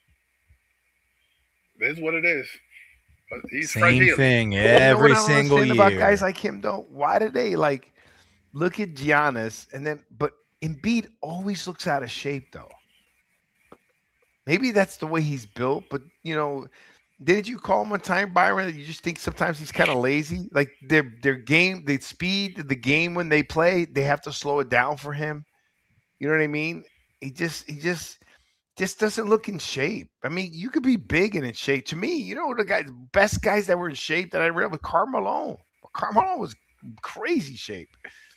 This is what it is. But he's Same fragile. thing You know every what I don't single understand year. about guys like him though? Why do they like look at Giannis and then but Embiid always looks out of shape though? Maybe that's the way he's built, but you know, Didn't you call him one time, Byron? That you just think sometimes he's kind of lazy. Like their their game, the speed, the game when they play, they have to slow it down for him. You know what I mean? He just he just just doesn't look in shape. I mean, you could be big and in shape. To me, you know the guys, best guys that were in shape that I read with Carmelo. Carmelo was crazy shape.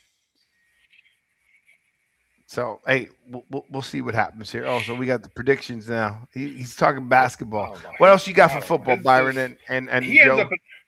So hey, we'll, we'll, we'll see what happens here. Oh, so we got the predictions now. He, he's talking basketball. Oh, What else you got for God. football, His- Byron his- and and and he ends Joe? up.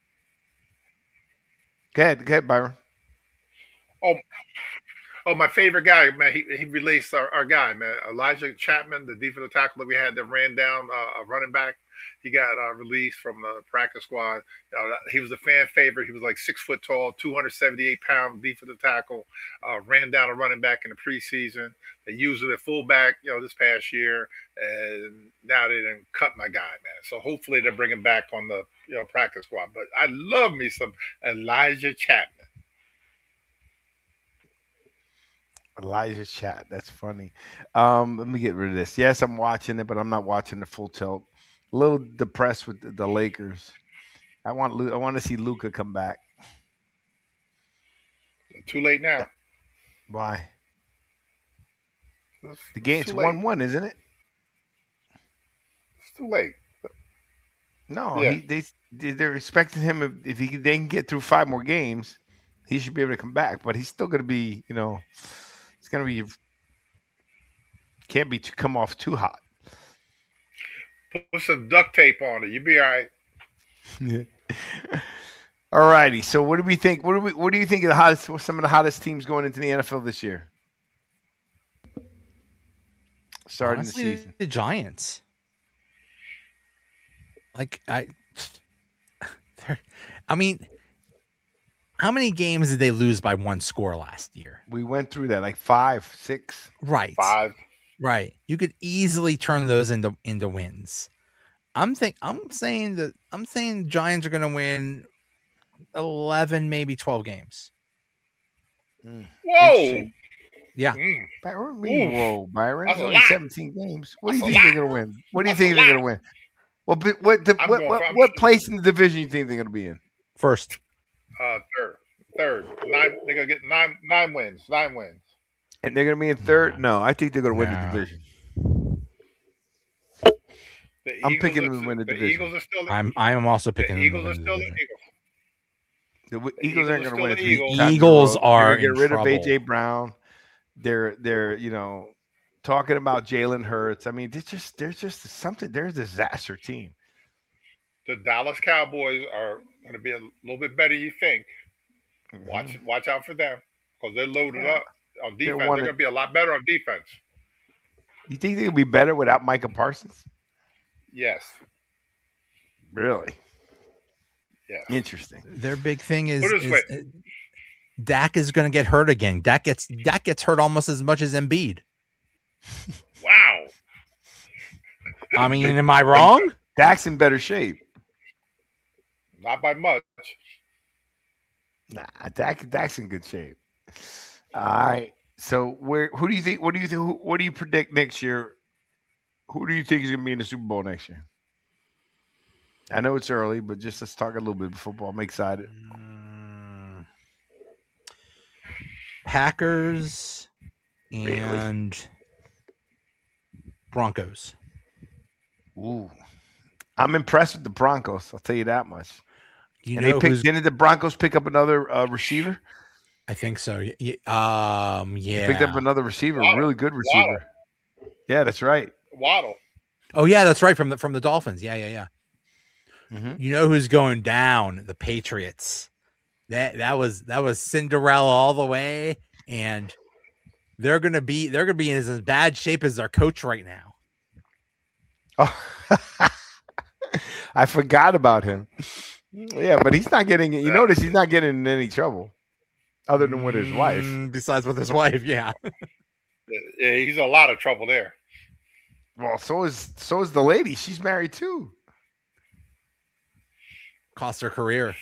Go ahead, go ahead, Byron. Oh, oh, my favorite guy, man. He he released our, our guy, man. Elijah Chapman, the defensive tackle that we had that ran down uh, a running back. He got uh, released from the practice squad. Uh, he was a fan favorite. He was like six foot tall, two hundred seventy-eight pound defensive tackle. Uh, ran down a running back in the preseason. They used it at fullback, you know, this past year, and now they didn't cut my guy, man. So hopefully they're bringing back on the you know practice squad. But I love me some Elijah Chapman. Elijah chat. That's funny. Um, let me get rid of this. Yes, I'm watching it, but I'm not watching the full tilt. A little depressed with the, the Lakers. I want Lu- I want to see Luca come back. Too late now. Why? It's The game's too late. one one, isn't it? It's too late. No, Yeah. he, they they- they're expecting him if, if he can- they can get through five more games, he should be able to come back. But he's still going to be, you know, it's going to be can't be to come off too hot. Put some duct tape on it. You'll be all right. All righty. So what do we think? What do we what do you think of the hottest some of the hottest teams going into the N F L this year? Starting Honestly, the season. the Giants. Like I, they're- I mean, how many games did they lose by one score last year? We went through that like five, six. Right, Five. right. You could easily turn those into into wins. I'm think I'm saying that I'm saying Giants are going to win eleven, maybe twelve games. Whoa. Interesting. Yeah. Mm. Byron, what do you mean, Oof. whoa, Byron. That's It's a only lot. seventeen games. What do you That's a think they're lot. gonna win? What do you That's think a they're lot. gonna win? Well, but what the, I'm what going what, for- I'm- what place in the division you think they're gonna be in? First, Uh, third. Third. Nine. They're gonna get nine. Nine wins. Nine wins. And they're gonna be in third? No, I think they're gonna win the No. division. The I'm Eagles picking are- them to win the the division. Eagles are still. I'm I am also the picking Eagles them are to win still the the division. Eagles. The w- The Eagles Eagles aren't are gonna still win. the it three Eagles. times in a Eagles row. are They're gonna in get rid of A J trouble. Brown. They're they're you know talking about Jalen Hurts. I mean, there's just there's just something. They're a disaster team. The Dallas Cowboys are going to be a little bit better. You think? Mhm. Watch. Watch out for them because they're loaded Yeah. up on defense. one They're of- going to be a lot better on defense. You think they'll be better without Micah Parsons? Yes. Really Yeah. interesting. Their big thing is, Put it this is way. uh, Dak is going to get hurt again. Dak gets Dak gets hurt almost as much as Embiid. Wow. I mean, am I wrong? Dak's in better shape. Not by much. Nah, Dak, Dak's in good shape. All right. So where? Who do you think? What do you think? Who, what do you predict next year? Who do you think is going to be in the Super Bowl next year? I know it's early, but just let's talk a little bit of football. I'm excited. Mm. Packers and Broncos. Ooh, I'm impressed with the Broncos. I'll tell you that much. You and know they who's? picked. Didn't the Broncos pick up another uh, receiver? I think so. Y- y- Um. Yeah. Picked up another receiver, Waddle. really good receiver. Yeah, that's right. Waddle. Oh yeah, that's right. From the from the Dolphins. Yeah, yeah, yeah. Mhm. You know who's going down? The Patriots. That that was that was Cinderella all the way, and they're gonna be they're gonna be in as bad shape as their coach right now. Oh, I forgot about him. Yeah, but he's not getting. You notice he's not getting in any trouble, other than with his wife. Mm, Besides with his wife, yeah. Yeah, he's in a lot of trouble there. Well, so is so is the lady. She's married too. Cost her career.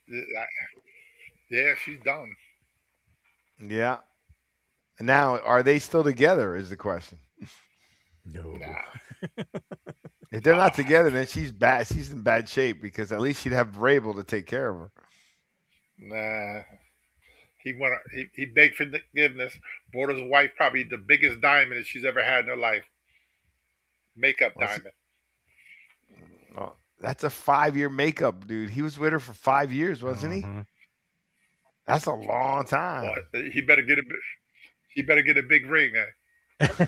Yeah, she's done. Yeah. And now, are they still together? Is the question. No. Nah. If they're not together, then she's bad. She's in bad shape because at least she'd have Vrabel to take care of her. Nah. He went. He, he begged for forgiveness. Bought his wife probably the biggest diamond that she's ever had in her life. Makeup Well, diamond. Oh, that's a five-year makeup, dude. He was with her for five years, wasn't he? Mhm. That's a long time. Well, he better get a. He better get a big ring. Eh?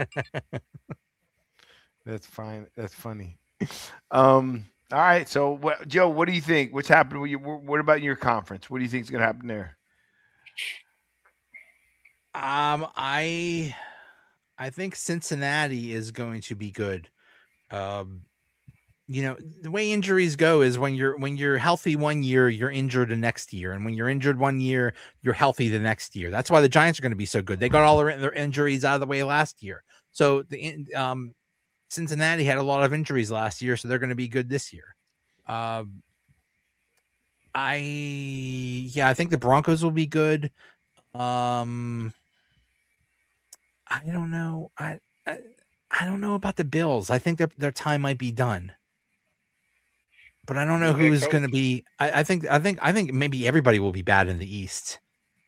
That's fine. That's funny. Um. All right. So, what, Joe? What do you think? What's happening with you? What about your conference? What do you think is going to happen there? Um, I, I think Cincinnati is going to be good. Um, you know, the way injuries go is when you're when you're healthy one year, you're injured the next year, and when you're injured one year, you're healthy the next year. That's why the Giants are going to be so good. They got all their, their injuries out of the way last year. So the um, Cincinnati had a lot of injuries last year, so they're going to be good this year. Um, I yeah, I think the Broncos will be good. Um, I don't know. I, I I don't know about the Bills. I think their their time might be done. But I don't know Okay, who's coach. going to be. I, I think. I think. I think maybe everybody will be bad in the East.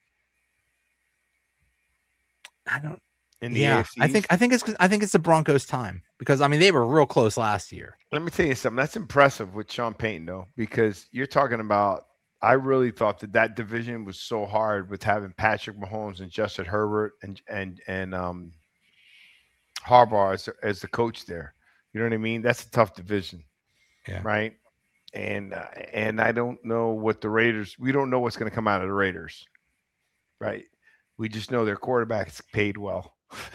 I don't. In the Yeah, A F C I think. I think it's. I think it's the Broncos' time because I mean they were real close last year. Let me tell you something. That's impressive with Sean Payton, though, because you're talking about. I really thought that that division was so hard with having Patrick Mahomes and Justin Herbert and and and um, Harbaugh as, as the coach there. You know what I mean? That's a tough division, Yeah. right? And uh, and I don't know what the Raiders. We don't know what's going to come out of the Raiders, right? We just know their quarterback's paid well.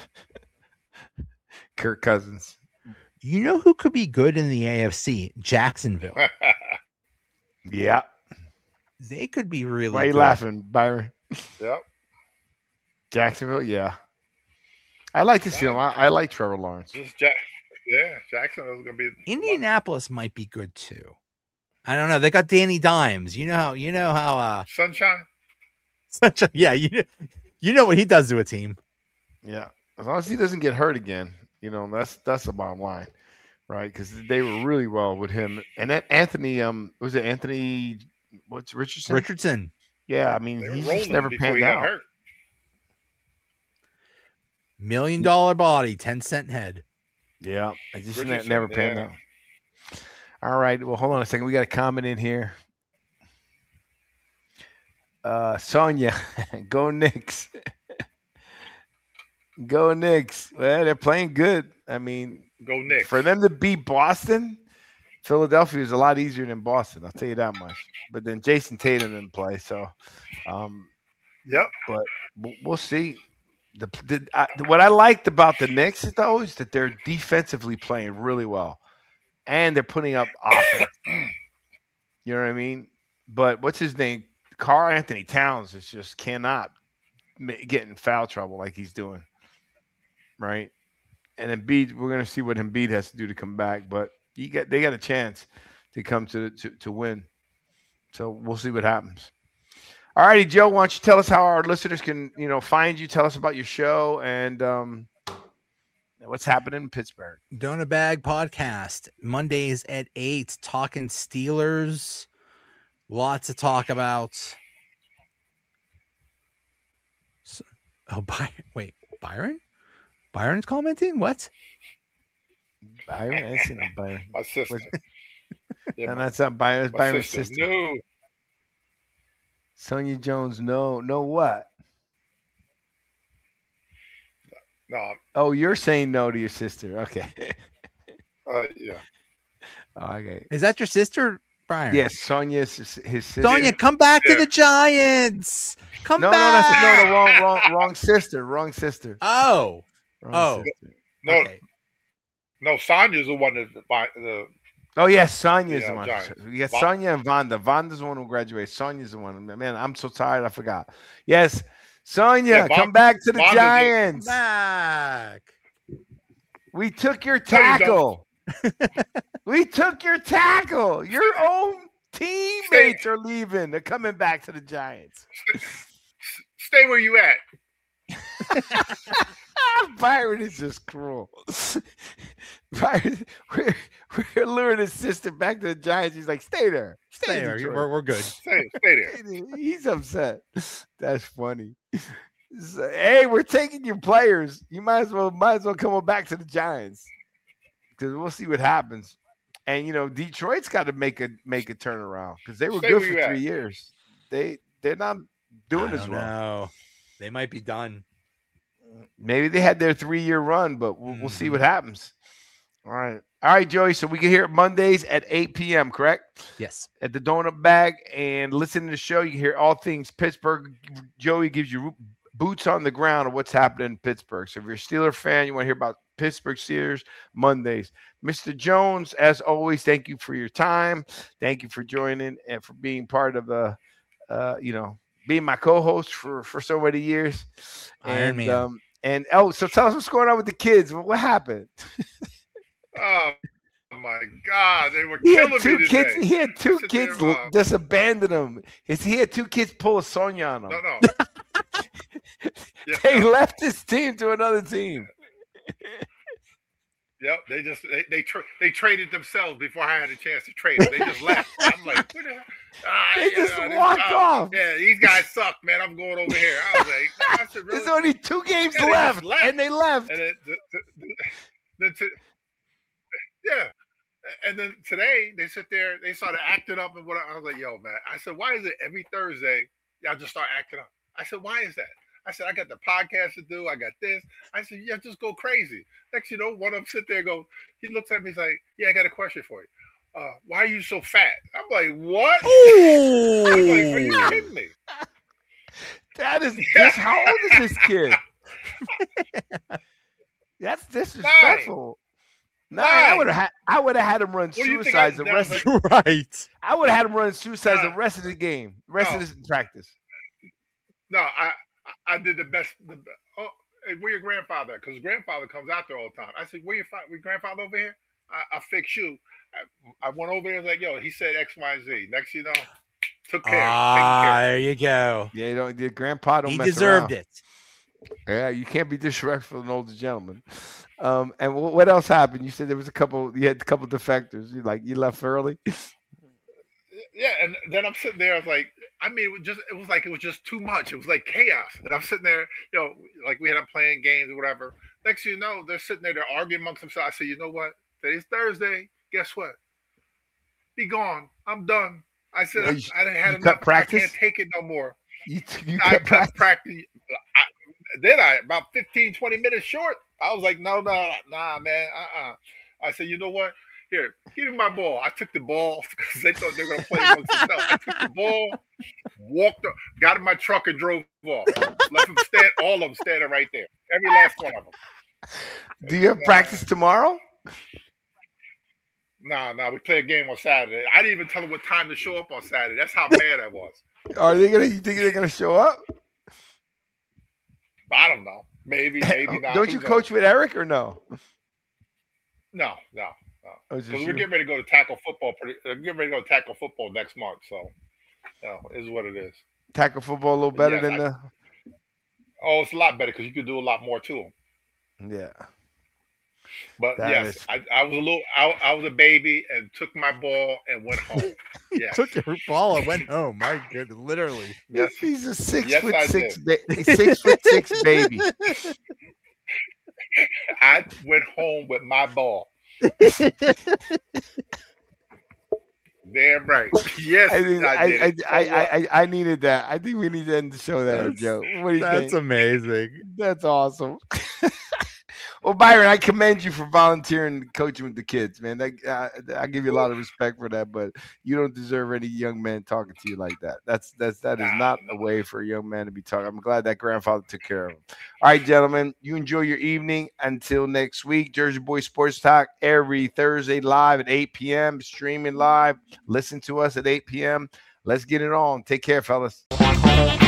Kirk Cousins. You know who could be good in the A F C? Jacksonville. Yeah. They could be really. Why are you good. laughing, Byron? Yep. Jacksonville, yeah. I like to see him. I, I like Trevor Lawrence. Just Jack. Yeah, Jacksonville's gonna be. Indianapolis might be good too. I don't know. They got Danny Dimes. You know how. You know how. Uh, Sunshine. such a yeah. You you know what he does to a team. Yeah. As long as he doesn't get hurt again, you know, that's that's the bottom line, right? Because they were really well with him. And that Anthony, um, was it Anthony? What's Richardson? Richardson. Yeah, I mean, They were he's rolling just never before panned he got out. hurt. Million dollar body, ten cent head. Yeah, I just ne- Richardson, never panned yeah. out. All right, well, hold on a second. We got a comment in here. Uh, Sonia, go Knicks. Go Knicks. Well, they're playing good. I mean, Go Knicks. for them to beat Boston, Philadelphia is a lot easier than Boston. I'll tell you that much. But then Jason Tatum didn't play, so um, Yep. but we'll, we'll see. The, the I, what I liked about the Knicks though is that they're defensively playing really well, and they're putting up offense. You know what I mean? But what's his name? Karl Anthony Towns is just cannot ma- get in foul trouble like he's doing, right? And Embiid, we're gonna see what Embiid has to do to come back, but you get they got a chance to come to to, to win. So we'll see what happens. All righty, Joe, why don't you tell us how our listeners can, you know, find you, tell us about your show and um, what's happening in Pittsburgh. Donut Bag Podcast, Mondays at eight, talking Steelers. Lots to talk about. So, oh, Byron. Wait, Byron? Byron's commenting? What? Byron? I see no Byron. My sister. What's- Yeah, And my, that's not Byron, it's my Byron's sister. sister. No. Sonia Jones, no, no what? No. Oh, you're saying no to your sister. Okay. Uh, yeah. Okay. Is that your sister, Byron? Yes, Sonia's his, his sister. Sonia, come back Yeah. to the Giants. Come no, no, back. that's no, no, wrong, wrong, wrong sister, wrong sister. Oh. Wrong Oh. sister. No. Okay. No. Sonia's the one that buy the. Oh yes, Sonia's Yeah, the one. Giants. You got Va- Sonia and Vonda. Vonda's the one who graduated. Sonia's the one. Man, I'm so tired. I forgot. Yes, Sonia, Yeah, Von- come back to the Vonda's the- Giants. Back. We took your No, you don't. tackle. We took your tackle. Your own teammates are leaving. They're coming back to the Giants. Stay where you at. Byron is just cruel. Right? We're, we're luring his sister back to the Giants. He's like, stay there. Stay, Stay in there. Detroit." We're, we're good. Stay, stay there. He's upset. That's funny. So, hey, we're taking your players. You might as well might as well come on back to the Giants because we'll see what happens. And you know, Detroit's got to make a make a turnaround because they were Stay good where for you three at. years. They they're not doing I as don't well. know. They might be done. Maybe they had their three year run, but we'll, we'll see Mhm. what happens. All right, all right, Joey. So we can hear it Mondays at eight p.m. Correct? Yes. At the Donut Bag, and listen to the show. You can hear all things Pittsburgh. Joey gives you boots on the ground of what's happening in Pittsburgh. So if you're a Steeler fan, you want to hear about Pittsburgh Steelers Mondays. Mister Jones, as always, thank you for your time. Thank you for joining and for being part of the, uh, you know, being my co-host for, for so many years. Iron and Man. um, and oh, so tell us what's going on with the kids. What, what happened? Oh my God, they were He had killing two me kids. today. He had two Sit kids there, l- uh, just abandon him. His, he had two kids pull a Sonya on him. No, no. Yeah, They no. left his team to another team. Yep, they just they they, tra- they traded themselves before I had a chance to trade them. They just left. I'm like, what the hell? Ah, They yeah, just this- walked uh, off. Yeah, these guys suck, man. I'm going over here. I was like, I said, There's really? only two games Yeah, they left, just left. and they left. And then, the, the, the, the, the, yeah. And then today they sit there, they started acting up and what I was like, yo, man. I said, why is it every Thursday y'all just start acting up? I said, why is that? I said, I got the podcast to do. I got this. I said, yeah, just go crazy. Next, you know, one of them sit there and go, he looks at me, he's like, yeah, I got a question for you. Uh, why are you so fat? I'm like, what? I'm like, are you kidding me? That is this. How old is this kid? That's disrespectful. No, I Nine. would have had. I would have had him run What do you think I- suicides the that rest. was Of, Right. I would have had him run suicides the Nah. rest of the game, rest No. of this practice. No, I I did the best. The, oh, hey, where your grandfather? Because grandfather comes out there all the time. I said, where your fa- where grandfather over here? I, I fix you. I, I went over there and was like, yo, he said X, Y, and Z. Next, you know, took care. Ah, taken care. there you go. Yeah, you know, your grandpa don't He mess deserved around. it. Yeah, you can't be disrespectful to an older gentleman. Um, and wh- what else happened? You said there was a couple. You had a couple defectors. You like you left early. Yeah, and then I'm sitting there. I was like, I mean, it was just it was like it was just too much. It was like chaos. And I'm sitting there, you know, like we had them playing games or whatever. Next thing you know, they're sitting there, they're arguing amongst themselves. I said, you know what? Today's Thursday. Guess what? Be gone. I'm done. I said, Oh, you- I, I didn't have you enough. cut practice? I can't take it no more. You, you I kept cut practice. practice. I, then I about fifteen, twenty minutes short. I was like, no, no, nah, man. Uh-uh. I said, you know what? Here, give me my ball. I took the ball because they thought they were gonna play amongst themselves. I took the ball, walked up, got in my truck and drove off. Left them stand, all of them standing right there. Every last one of them. Do you have practice tomorrow? Nah, nah, we play a game on Saturday. I didn't even tell them what time to show up on Saturday. That's how mad I was. Are they gonna? You think they're gonna show up? I don't know. Maybe, maybe not. Don't Who you knows? coach with Eric or no? No, no, no. Oh, it's just Because we're you? getting ready to go to tackle football. Pretty, we're getting ready to go to tackle football next month. So, you know, it is what it is. Tackle football a little better Yes, than I- the. Oh, it's a lot better because you can do a lot more to them. Yeah. But That yes, is- I, I was a little, I, I was a baby and took my ball and went home. Yes, Took your ball and went home. My goodness, literally. yes, He's a six Yes, foot I six, ba- six foot six baby. I went home with my ball. Damn right. Yes, I, think, I, I, did I, it. So I, what? I, I, I needed that. I think we need to end the show there, That's- Joe. What do you That's think? amazing. That's awesome. Well, Byron, I commend you for volunteering and coaching with the kids, man. That, uh, I give you a lot of respect for that, but you don't deserve any young man talking to you like that. That's that's that is Nah, not the way for a young man to be talking. I'm glad that grandfather took care of him. All right, gentlemen, you enjoy your evening. Until next week, Jersey Boy Sports Talk every Thursday live at eight p.m. streaming live. Listen to us at eight p.m. Let's get it on. Take care, fellas.